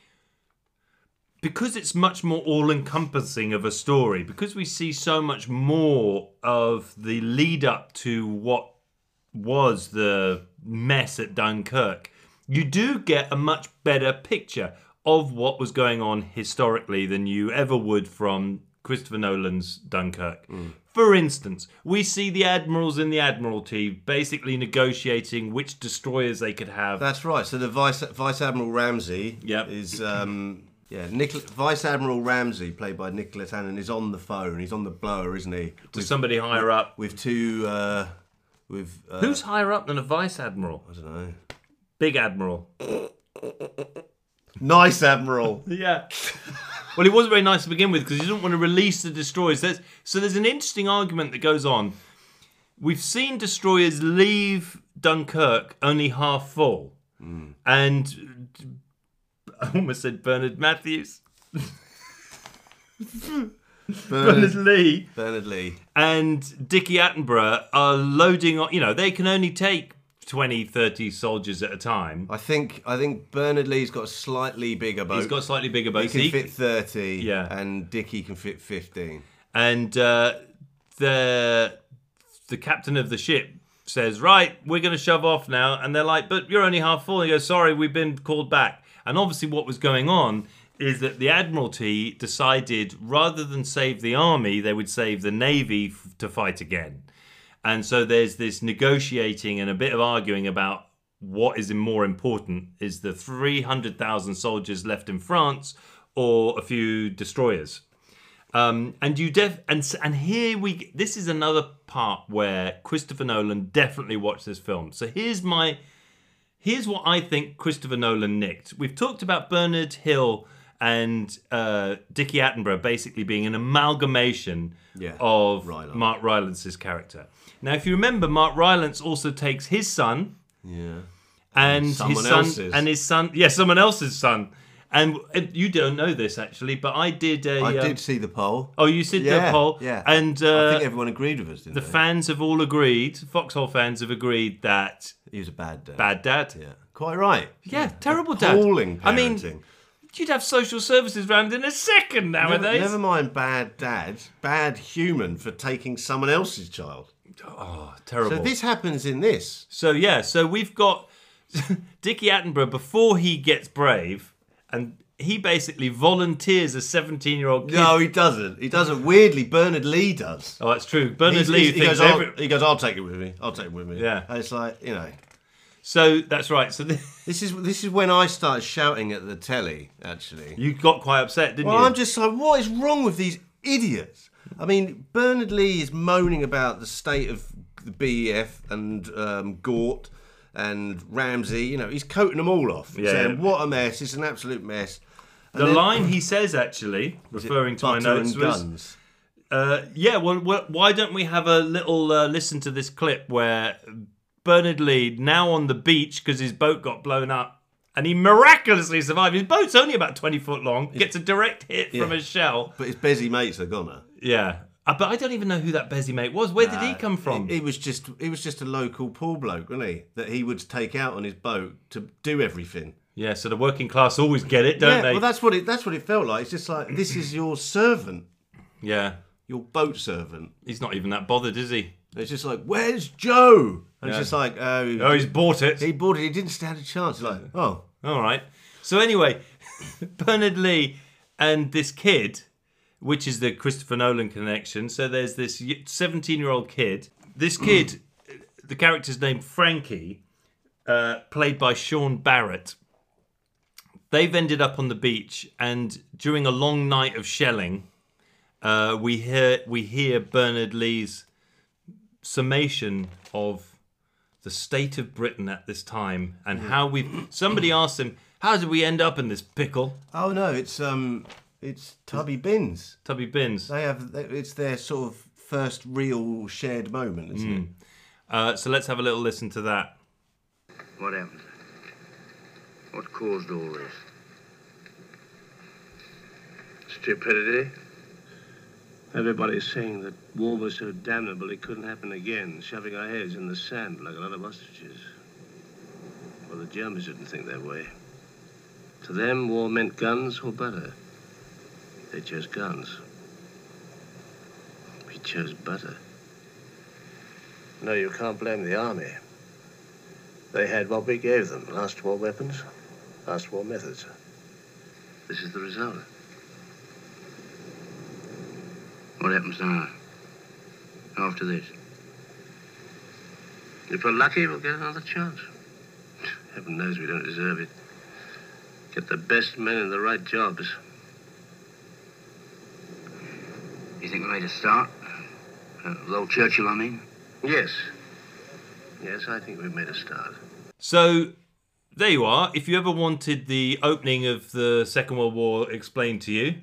because it's much more all-encompassing of a story, because we see so much more of the lead up to what was the mess at Dunkirk, you do get a much better picture of what was going on historically than you ever would from Christopher Nolan's Dunkirk. Mm. For instance, we see the admirals in the Admiralty basically negotiating which destroyers they could have. That's right. So the Vice Vice Admiral Ramsey Yep. is um, yeah, Nichol- Vice Admiral Ramsey, played by Nicholas Hannon, is on the phone. He's on the blower, isn't he? To somebody higher up. With two. Uh, with uh, Who's higher up than a Vice Admiral? I don't know. Big Admiral. Nice Admiral. Yeah. Well, he wasn't very nice to begin with because he didn't want to release the destroyers. There's, so there's an interesting argument that goes on. We've seen destroyers leave Dunkirk only half full. Mm. And I almost said Bernard Matthews. Bernard, Bernard Lee. Bernard Lee. And Dickie Attenborough are loading on, you know, they can only take twenty, thirty soldiers at a time. I think I think Bernard Lee's got a slightly bigger boat. He's got a slightly bigger boat. He can he, fit thirty, yeah. and Dickie can fit fifteen. And uh, the the captain of the ship says, right, we're going to shove off now. And they're like, but you're only half full. And he goes, sorry, we've been called back. And obviously what was going on is that the Admiralty decided rather than save the army, they would save the Navy f- to fight again. And so there's this negotiating and a bit of arguing about what is more important. Is the three hundred thousand soldiers left in France or a few destroyers? Um, and you def and and here we this is another part where Christopher Nolan definitely watched this film. So here's my here's what I think Christopher Nolan nicked. We've talked about Bernard Hill and uh, Dickie Attenborough basically being an amalgamation yeah, of Rylance. Mark Rylance's character. Now, if you remember, Mark Rylance also takes his son, yeah, and someone his son, else's. and his son, yeah, someone else's son. And you don't know this actually, but I did. A, I uh, did see the poll. Oh, you did yeah, the poll, yeah. And I uh, think everyone agreed with us. Didn't the they? fans have all agreed. Foxhole fans have agreed that he was a bad dad. bad dad. Yeah, quite right. Yeah, yeah. terrible dad. Appalling parenting. I mean, you'd have social services round in a second nowadays. Never, never mind bad dad, bad human for taking someone else's child. Oh, terrible. So this happens in this. So yeah, so we've got Dickie Attenborough before he gets brave, and he basically volunteers a seventeen-year-old kid. No, he doesn't. He doesn't. Weirdly, Bernard Lee does. Oh, that's true. Bernard He's- Lee he's- he, thinks goes, every... I'll, he goes, I'll take it with me. I'll take it with me. Yeah. And it's like, you know. So that's right. So the... This is this is when I started shouting at the telly, actually. you got quite upset, didn't Well, you? I'm just like, what is wrong with these idiots? I mean, Bernard Lee is moaning about the state of the B E F and um, Gort and Ramsey. You know, he's coating them all off. Yeah. Saying, what a mess. It's an absolute mess. And the then- line he says, actually, referring to my Butter notes, and was... guns. Uh, yeah, well, well, why don't we have a little uh, listen to this clip where Bernard Lee, now on the beach because his boat got blown up, and he miraculously survived. His boat's only about twenty foot long, gets a direct hit Yeah. from a shell. But his busy mates are gone now. Yeah. Uh, but I don't even know who that Bezzy mate was. Where did he come from? He, he was just he was just a local pool bloke, wasn't he? That he would take out on his boat to do everything. Yeah, so the working class always get it, don't yeah, they? well, that's what it that's what it felt like. It's just like, this is your servant, Yeah. your boat servant. He's not even that bothered, is he? It's just like, where's Joe? And Yeah. it's just like, oh, Oh, he's bought it. he bought it. He didn't stand a chance. Like, oh, All right. So anyway, Bernard Lee and this kid, which is the Christopher Nolan connection. So there's this seventeen-year-old kid. This kid, the character's named Frankie, uh, played by Sean Barrett. They've ended up on the beach, and during a long night of shelling, uh, we hear we hear Bernard Lee's summation of the state of Britain at this time and how we. Somebody asked him, "How did we end up in this pickle?" oh no, it's um, it's Tubby Bins. Tubby Bins. They have it's their sort of first real shared moment, isn't it? Uh, so let's have a little listen to that. What happened? What caused all this? Stupidity? Everybody's saying that war was so damnable it couldn't happen again, shoving our heads in the sand like a lot of ostriches. Well, the Germans didn't think that way. To them, war meant guns or butter. They chose guns. We chose butter. No, you can't blame the army. They had what we gave them, last war weapons, last war methods. This is the result. what happens now. After this. If we're lucky, we'll get another chance. Heaven knows we don't deserve it. Get the best men in the right jobs. You think we made a start? Uh, with old Churchill, I mean? Yes. Yes, I think we've made a start. So, there you are. If you ever wanted the opening of the Second World War explained to you,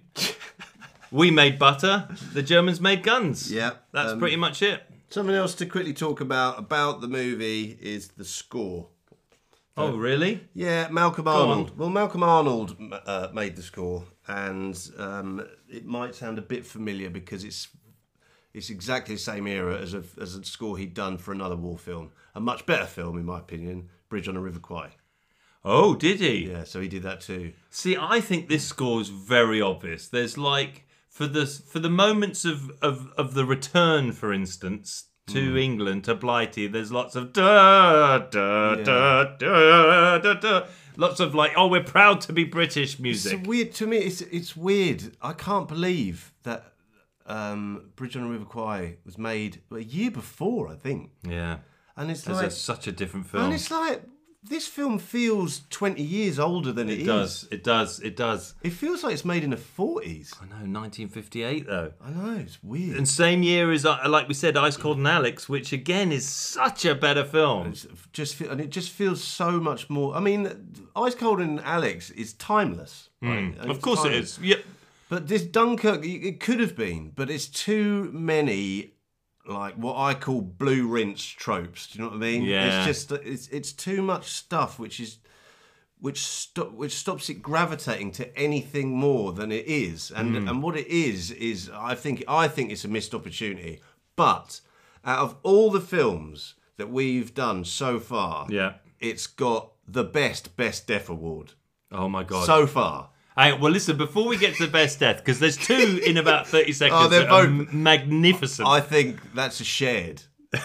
we made butter, the Germans made guns. Yeah. That's um, pretty much it. Something else to quickly talk about about the movie is the score. Oh, really? Yeah, Malcolm Go Arnold. on. Well, Malcolm Arnold uh, made the score, and um, it might sound a bit familiar because it's it's exactly the same era as a as a score he'd done for another war film, a much better film in my opinion, Bridge on the River Kwai. Oh, did he? Yeah, so he did that too. See, I think this score is very obvious. There's like for the for the moments of of, of the return, for instance, to mm. England, to Blighty, there's lots of da da Yeah. da da da da. Lots of like, oh, we're proud to be British music. It's weird to me. It's it's weird. I can't believe that um, Bridge on the River Kwai was made a year before, I think. Yeah, And it's it's like a, such a different film. and it's like this film feels twenty years older than it, it is. does, it does, it does. It feels like it's made in the forties. I know, nineteen fifty-eight though. I know, it's weird. And same year as, uh, like we said, Ice Cold and Alex, which again is such a better film. It's just feel, and it just feels so much more. I mean, Ice Cold and Alex is timeless. Right? Of It's course it timeless. is. Yep. But this Dunkirk, it could have been, but it's too many, like what I call blue rinse tropes. Do you know what I mean? Yeah. It's just it's it's too much stuff, which is which stop which stops it gravitating to anything more than it is. And Hmm. and what it is is I think I think it's a missed opportunity. But out of all the films that we've done so far, Yeah. it's got the best best death award Oh my god. so far. Hey, well, listen, before we get to the best death, because there's two in about thirty seconds Oh, they're that are both- m- magnificent. I think that's a shared.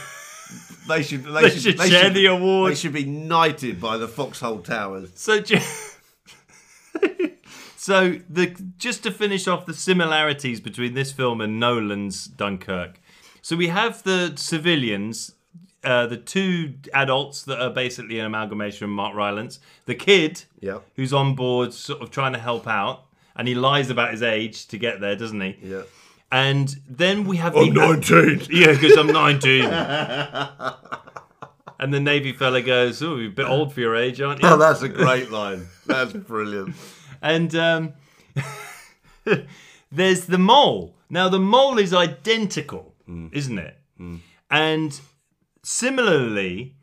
They should. They, They should, should they share should- the award. They should be knighted by the Foxhole Towers. So, ju- so the just to finish off the similarities between this film and Nolan's Dunkirk. So we have the civilians, uh, the two adults that are basically an amalgamation of Mark Rylance, the kid Yeah. who's on board, sort of trying to help out, and he lies about his age to get there, doesn't he? Yeah. And then we have I'm the nineteen. Yeah, because I'm nineteen. And the Navy fella goes, "Oh, you're a bit old for your age, aren't you?" Oh, that's a great line. That's brilliant. And um, there's the mole. Now, the mole is identical, isn't it? And similarly,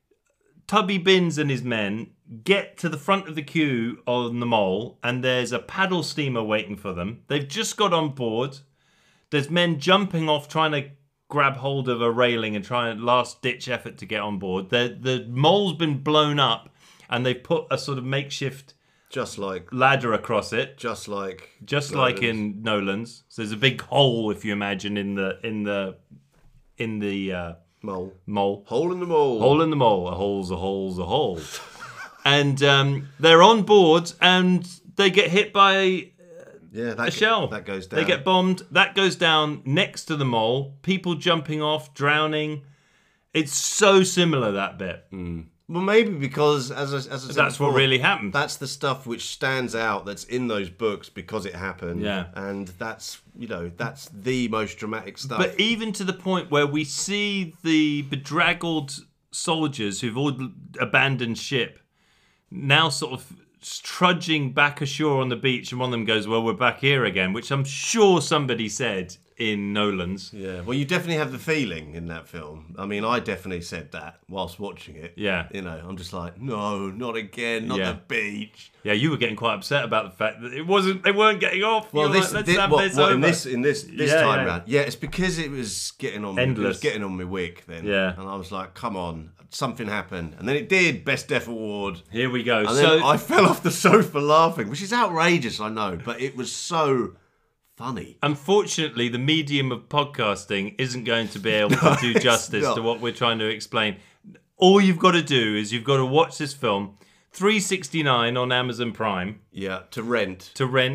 Tubby Binns and his men get to the front of the queue on the mole, and there's a paddle steamer waiting for them. They've just got on board. There's men jumping off, trying to grab hold of a railing and try a last-ditch effort to get on board. The, the mole's been blown up, and they've put a sort of makeshift Just like, ladder across it. just like, Just Nolan's. like in Nolan's, so there's a big hole, if you imagine, in the in the in the uh, mole. mole. Hole in the mole. Hole in the mole. A hole's a hole's a hole. And um, they're on board, and they get hit by yeah, that a shell. That goes down. They get bombed. That goes down next to the mole. People jumping off, drowning. It's so similar, that bit. Well, maybe because as I, as I said That's what before, really happened. That's the stuff which stands out. That's in those books because it happened. Yeah. and that's you know that's the most dramatic stuff. But even to the point where we see the bedraggled soldiers who've all abandoned ship now sort of trudging back ashore on the beach, and one of them goes, "Well, we're back here again," which I'm sure somebody said in Nolan's. Yeah, well, you definitely have the feeling in that film. I mean, I definitely said that whilst watching it. Yeah. You know, I'm just like, no, not again, not Yeah. the beach. Yeah, you were getting quite upset about the fact that it wasn't. They weren't getting off. Well, You were this, like, let's thi- have what, this what, in over. this in this this Yeah, time yeah. round, yeah, it's because it was getting on. Me, it Endless. was getting on my wick then. Yeah. and I was like, come on, something happened, and then it did. Best Death Award. Here we go. And So then I fell off the sofa laughing, which is outrageous, I know, but it was so funny. unfortunately, the medium of podcasting isn't going to be able to do it's justice not. to what we're trying to explain. All you've got to do is you've got to watch this film, three sixty-nine on Amazon Prime Yeah, to rent. to rent,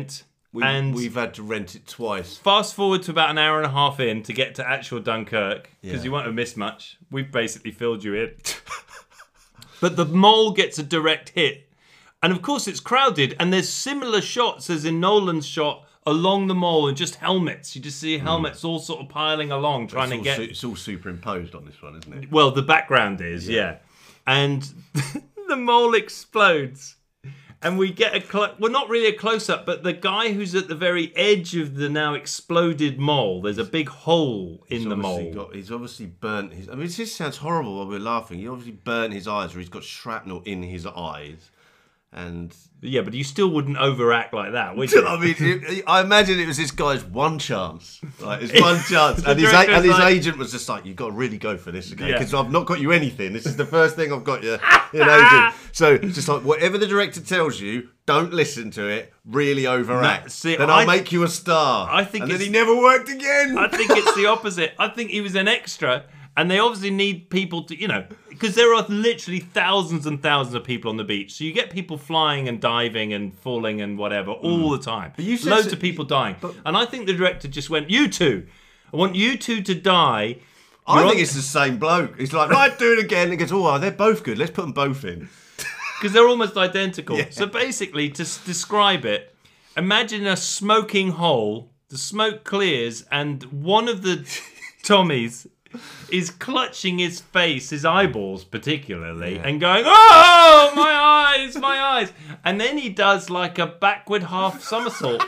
We, and we've had to rent it twice. fast forward to about an hour and a half in to get to actual Dunkirk, because Yeah. you won't have missed much. We've basically filled you in. But the mole gets a direct hit. And of course it's crowded, and there's similar shots as in Nolan's shot along the mole, and just helmets. You just see helmets all sort of piling along, trying It's to all, get... su- it's all superimposed on this one, isn't it? Well, the background is, yeah. And the mole explodes. And we get a... Clo- well, not really a close-up, but the guy who's at the very edge of the now exploded mole, there's a big hole in He's the obviously mole. Got, he's obviously burnt his... I mean, this sounds horrible while we're laughing. He obviously burnt his eyes, or he's got shrapnel in his eyes. And... Yeah, but you still wouldn't overact like that, would you? I mean, it, I imagine it was this guy's one chance. Like, it's one chance. The And his, a- director's and his like- agent was just like, you've got to really go for this, okay? Yeah. Because I've not got you anything. This is the first thing I've got you in agent. So it's just like, whatever the director tells you, don't listen to it. Really overact. No, see, then I'll I- make you a star. I think And then it's- he never worked again. I think it's the opposite. I think he was an extra, and they obviously need people to, you know, because there are literally thousands and thousands of people on the beach. So you get people flying and diving and falling and whatever all the time. you said Loads so- of people dying. And I think the director just went, you two, I want you two to die. I You're think on- it's the same bloke. He's like, right, do it again. And he goes, oh, they're both good. Let's put them both in. Because they're almost identical. Yeah. So basically, to s- describe it, imagine a smoking hole. The smoke clears, and one of the Tommies is clutching his face, his eyeballs particularly, Yeah. and going, "Oh, my eyes, my eyes!" And then he does like a backward half somersault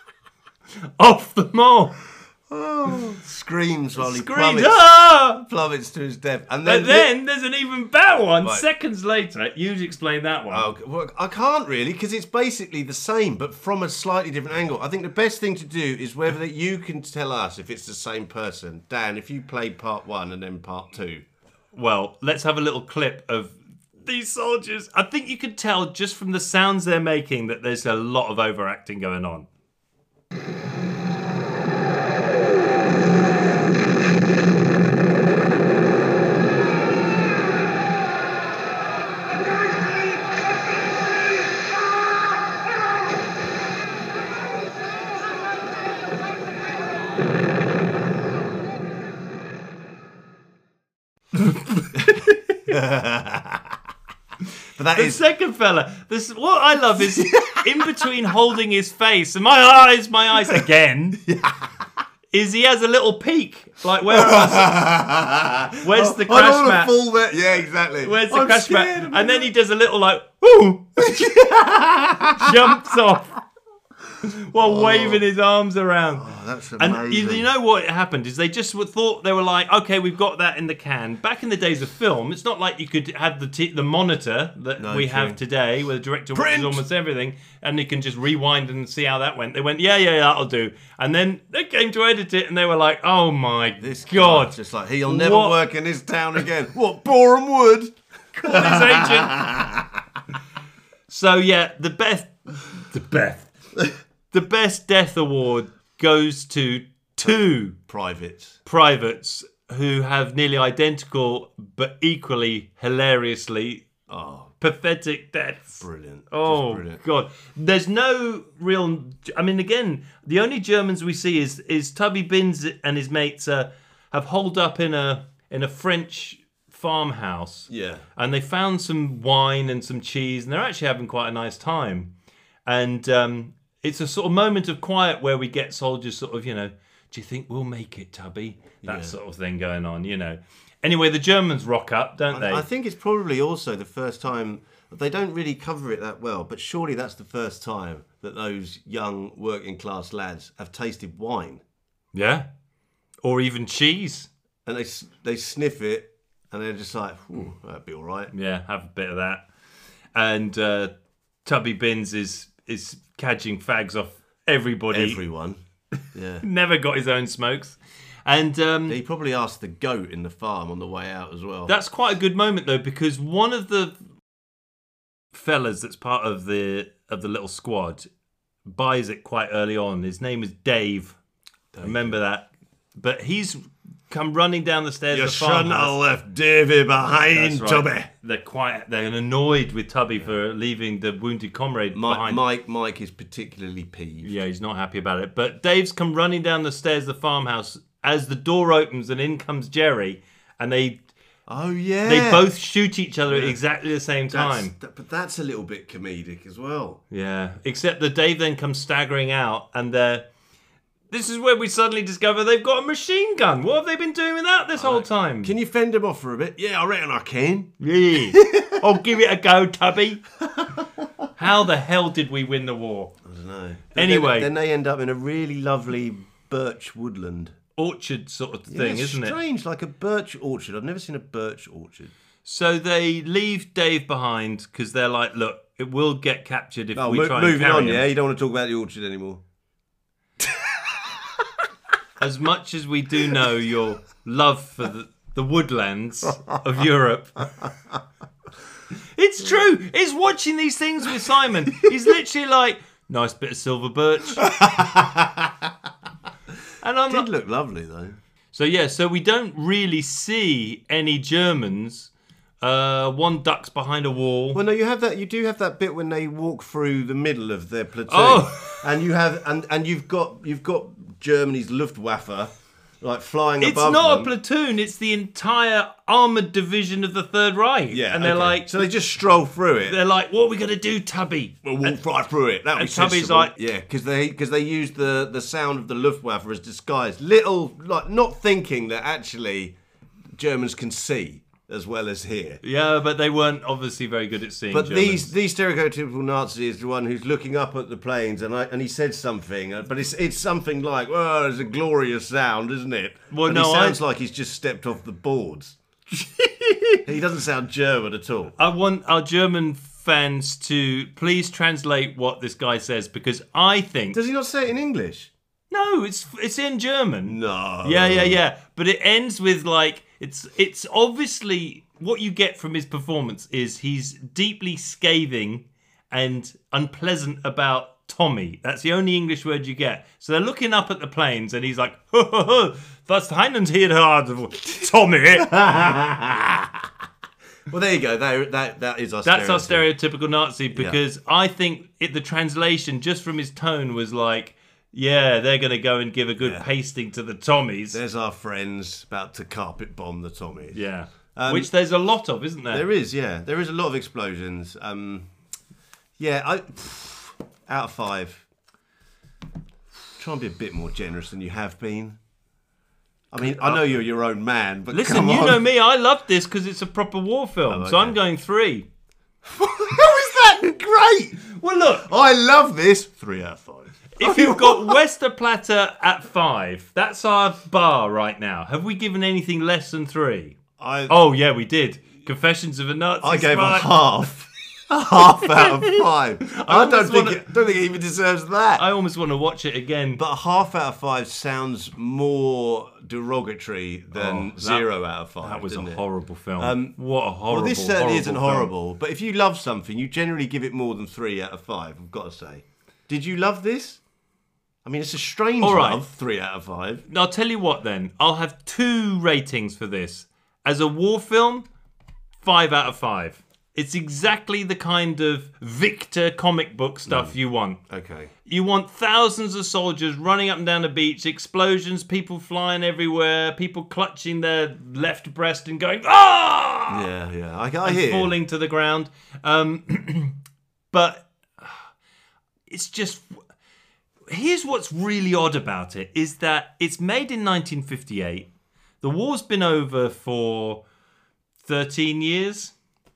off the mole. Oh, screams while he Screams, plummets, "Ah!" plummets to his death. And then, But then there's an even better one. Right. Seconds later, you explain that one. Oh, well, I can't really, because it's basically the same, but from a slightly different angle. I think the best thing to do is whether you can tell us if it's the same person. Dan, if you played part one and then part two. Well, let's have a little clip of these soldiers. I think you could tell just from the sounds they're making that there's a lot of overacting going on. But that The is... second fella, this what I love is in between holding his face and my eyes, my eyes again. Is he has a little peek, like where are where's the I crash don't want mat? to fall there. Yeah, exactly. Where's the I'm crash scared, mat? And then he does a little like, ooh, jumps off while waving his arms around. Oh, that's And amazing. you, you know what happened is they just thought they were like, okay, we've got that in the can. Back in the days of film, it's not like you could have the t- the monitor that No, we true. have today, where the director Print! watches almost everything, and you can just rewind and see how that went. They went, yeah, yeah, that'll do. And then they came to edit it, and they were like, oh my This god, guy's just like, he'll never What? work in this town again. What, Boreham Wood? call his agent. So yeah, the best, the best, the best death award goes to two Privates. privates who have nearly identical but equally hilariously Oh, pathetic deaths. brilliant. Oh Just brilliant. god! There's no real. I mean, again, the only Germans we see is is Tubby Binns and his mates uh, have holed up in a in a French farmhouse. Yeah. And they found some wine and some cheese, and they're actually having quite a nice time. And um, it's a sort of moment of quiet where we get soldiers sort of, you know, do you think we'll make it, Tubby? That Yeah. sort of thing going on, you know. Anyway, the Germans rock up, don't they? I think it's probably also the first time, they don't really cover it that well, but surely that's the first time that those young working class lads have tasted wine. Yeah. Or even cheese. And they s- they sniff it and they're just like, ooh, that'd be all right. Yeah, have a bit of that. And uh, Tubby Binns is is cadging fags off everybody. Everyone. Yeah. Never got his own smokes. And um, He probably asked the goat in the farm on the way out as well. that's quite a good moment though, because one of the fellas that's part of the of the little squad buys it quite early on. His name is Dave. Remember that. But he's come running down the stairs. You of the shouldn't have farmhouse. left Davy behind, That's right. Tubby. They're quite. They're annoyed with Tubby for leaving the wounded comrade Mike, behind. Mike, Mike is particularly peeved. Yeah, he's not happy about it. But Dave's come running down the stairs of the farmhouse as the door opens, and in comes Jerry, and they Oh yeah. they both shoot each other at Yeah. exactly the same That's- time. that- but that's a little bit comedic as well. Yeah, except that Dave then comes staggering out, and they're. This is where we suddenly discover they've got a machine gun. What have they been doing with that this whole time? Can you fend him off for a bit? Yeah, I reckon I can. Yeah. I'll give it a go, Tubby. How the hell did we win the war? I don't know. Anyway. then, then they end up in a really lovely birch woodland. Orchard sort of Yeah, thing, it's isn't it? strange, like a birch orchard. I've never seen a birch orchard. So they leave Dave behind because they're like, look, it will get captured if Oh, we mo- try and moving carry on, him. yeah? You don't want to talk about the orchard anymore. As much as we do know your love for the, the woodlands of Europe. It's true. It's watching these things with Simon. He's literally like, nice bit of silver birch. And I'm It did not... look lovely, though. So yeah, so we don't really see any Germans. Uh, one ducks behind a wall. Well, no, you have that. You do have that bit when they walk through the middle of their platoon, Oh. and you have and and you've got you've got Germany's Luftwaffe like flying It's above not them. a platoon, it's the entire armoured division of the Third Reich. Yeah, And they're okay. like, so they just stroll through it. they're like, what are we going to do, Tubby? We'll walk right through it. That and was Tubby's sensible. like- yeah, because they because they used the the sound of the Luftwaffe as disguise. Little like not thinking that actually Germans can see as well as hear. Yeah, but they weren't obviously very good at seeing But Germans. these these stereotypical Nazi is the one who's looking up at the planes, and I, and he said something, uh, but it's it's something like, "Oh, it's a glorious sound, isn't it?" Well, and no, he sounds I- like he's just stepped off the boards. He doesn't sound German at all. I want our German fans to please translate what this guy says, because I think... Does he not say it in English? No, it's it's in German. No. Yeah, yeah, yeah. But it ends with like it's it's obviously what you get from his performance is he's deeply scathing and unpleasant about Tommy. That's the only English word you get. So they're looking up at the planes and he's like, ho, ho, ho, was heinen hier hard, Tommy. Well, there you go. That that, that is our. That's our stereotype. stereotypical Nazi, because I think it, the translation just from his tone was like, yeah, they're going to go and give a good Yeah. pasting to the Tommies. There's our friends about to carpet bomb the Tommies. Yeah. Um, Which there's a lot of, isn't there? There is, yeah. There is a lot of explosions. Um, yeah, I out of five. Try and be a bit more generous than you have been. I mean, I know you're your own man, but Listen, come you on. know me, I love this because it's a proper war film. Oh, So I'm okay. going three. How is that great? Well, look, I love this. Three out of five. if you've got Westerplatte at five, that's our bar right now. Have we given anything less than three? I Oh, yeah, we did. Confessions of a Nazi I gave Spy. a half. A half out of five. I, don't almost think wanna- it, don't think it even deserves that. I almost want to watch it again. But a half out of five sounds more derogatory than Oh, that- zero out of five. That was a doesn't it? horrible film. Um, what a horrible Well, this certainly horrible isn't film. horrible. But if you love something, you generally give it more than three out of five. I've got to say. Did you love this? I mean, it's a strange All right. love. Three out of five. I'll tell you what then. I'll have two ratings for this. As a war film, five out of five. It's exactly the kind of Victor comic book stuff you want. Okay. You want thousands of soldiers running up and down the beach, explosions, people flying everywhere, people clutching their left breast and going, ah! Yeah, yeah. I, I and hear. falling to the ground. Um, but it's just... Here's what's really odd about it, is that it's made in nineteen fifty-eight. The war's been over for thirteen years.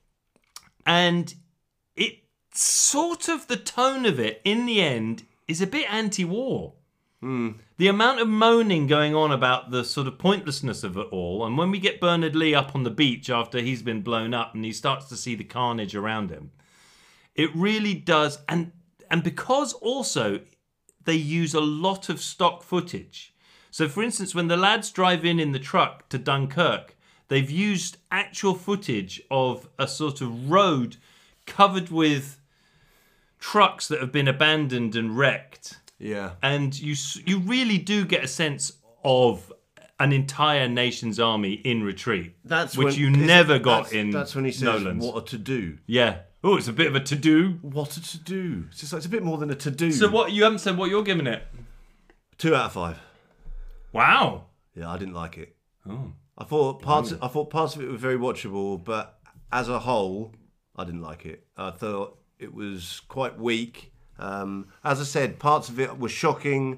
And it sort of, the tone of it, in the end, is a bit anti-war. The amount of moaning going on about the sort of pointlessness of it all, and when we get Bernard Lee up on the beach after he's been blown up and he starts to see the carnage around him, it really does. And and because also they use a lot of stock footage. So, for instance, when the lads drive in in the truck to Dunkirk, they've used actual footage of a sort of road covered with trucks that have been abandoned and wrecked. Yeah. And you you really do get a sense of an entire nation's army in retreat. That's which when, you is it- never got that's, in That's when he says, Nolan's. "What a to do." Yeah. Oh, it's a bit of a to-do. What a to do. It's just like, it's a bit more than a to do. So what, you haven't said what you're giving it? Two out of five. Wow. Yeah, I didn't like it. Oh. I thought parts. I thought parts of it were very watchable, but as a whole, I didn't like it. I thought it was quite weak. Um, as I said, parts of it were shocking.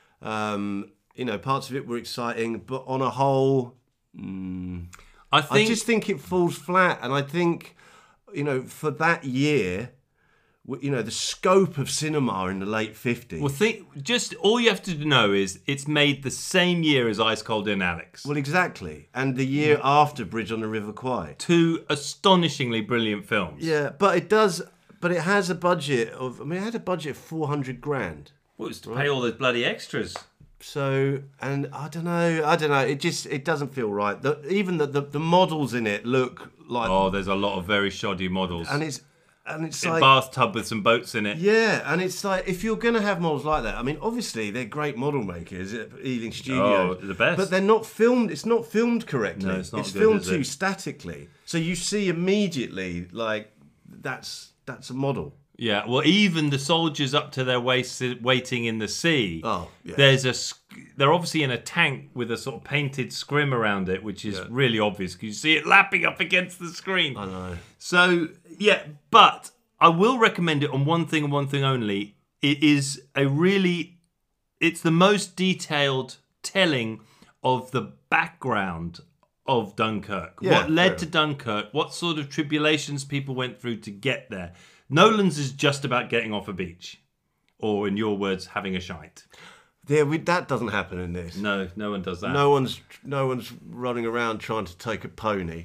Um, you know, parts of it were exciting, but on a whole, mm, I I think... just think it falls flat. And I think, you know, for that year, w- you know, the scope of cinema in the late fifties. Well, think just all you have to know is it's made the same year as Ice Cold and Alex. Well, exactly. And the year after Bridge on the River Kwai. Two astonishingly brilliant films. Yeah, but it does. But it has a budget of. I mean, it had a budget of four hundred grand. Well, it's to pay all those bloody extras. So, and I don't know. I don't know. It just it doesn't feel right. The, even the, the the models in it look like. Oh, there's a lot of very shoddy models. And it's and it's a like. bathtub with some boats in it. Yeah, and it's like if you're gonna have models like that. I mean, obviously they're great model makers at Ealing Studios. Oh, the best. But they're not filmed. It's not filmed correctly. No, it's not It's good, filmed is too it? statically. So you see immediately like that's that's a model. Yeah, well, even the soldiers up to their waists waiting in the sea. Oh, yeah. There's a. sc- They're obviously in a tank with a sort of painted scrim around it, which is Yeah. really obvious because you see it lapping up against the screen. I know. So yeah, but I will recommend it on one thing and one thing only. It is a really, it's the most detailed telling of the background of Dunkirk. Yeah, what led fair. to Dunkirk? What sort of tribulations people went through to get there? Nolan's is just about getting off a beach, or in your words, having a shite. Yeah, we, that doesn't happen in this. No, no one does that. No one's no one's running around trying to take a pony.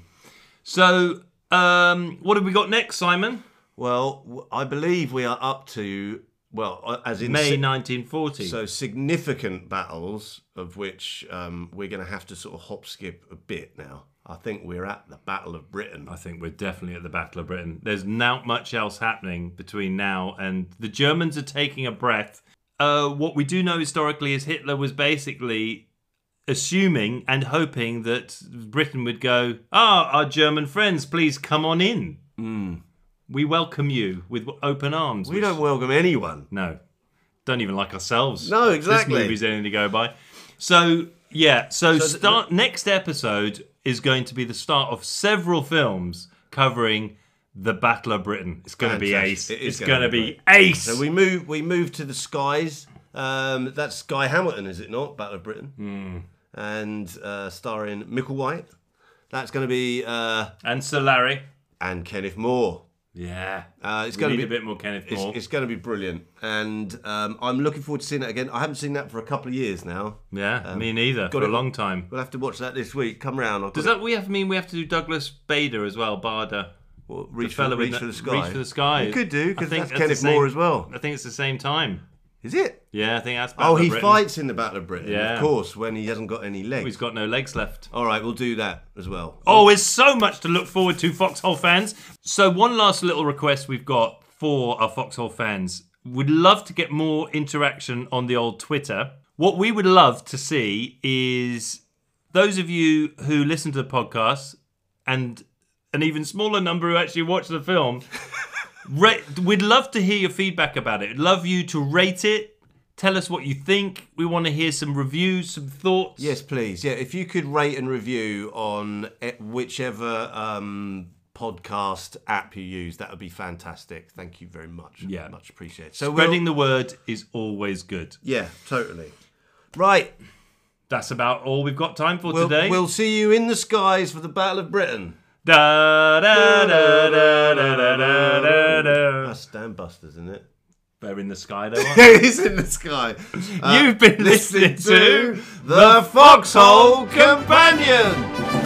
So, um, what have we got next, Simon? Well, w- I believe we are up to well, uh, as in May si- nineteen forty. so significant battles of which um, we're going to have to sort of hop skip a bit now. I think we're at the Battle of Britain. I think we're definitely at the Battle of Britain. There's not much else happening between now and the Germans are taking a breath. Uh, what we do know historically is Hitler was basically assuming and hoping that Britain would go, ah, our German friends, please come on in. Mm. We welcome you with open arms. We which- don't welcome anyone. No. Don't even like ourselves. No, exactly. This movie's anything to go by. So, yeah. So, So the- start next episode is going to be the start of several films covering the Battle of Britain. It's going to be ace. Fantastic. It is It's gonna going to be be ace. So we move we move to the skies. Um, that's Guy Hamilton, is it not? Battle of Britain. Hmm. And uh, starring Michael White. That's going to be uh, and Sir Larry. and Kenneth Moore. Yeah. Uh, it's We going to need be a bit more Kenneth It's, Moore. it's going to be brilliant, and um, I'm looking forward to seeing it again. I haven't seen that for a couple of years now. yeah, me neither. got For a it- long time. We'll have to watch that this week. Come round. I've Does got that we have mean we have to do Douglas Bader as well, Barda? it. Well, reach, the for, fella with reach the- for the sky. Reach for the Sky. You could do I because think that's the Kenneth same- Moore as well. I think it's the same time. Is it? Yeah, I think that's Battle Oh, of he Britain. fights in the Battle of Britain, Yeah. of course, when he hasn't got any legs. He's got no legs left. All right, we'll do that as well. Oh, there's so much to look forward to, Foxhole fans. So one last little request we've got for our Foxhole fans. We'd love to get more interaction on the old Twitter. What we would love to see is those of you who listen to the podcast and an even smaller number who actually watch the film, ra- we'd love to hear your feedback about it. We'd love you to rate it. Tell us what you think. We want to hear some reviews, some thoughts. Yes, please. Yeah, if you could rate and review on eh, whichever um, podcast app you use, that would be fantastic. Thank you very much. Yeah. Much appreciated. So Spreading we'll, the word is always good. Yeah, totally. Right. That's about all we've got time for We'll, today. we'll see you in the skies for the Battle of Britain. Da, da, da, da, da, da, da, da, da. That's Stan Busters, isn't it? They're in the sky, though. aren't It is in the sky. Uh, You've been listening to The Foxhole Companion.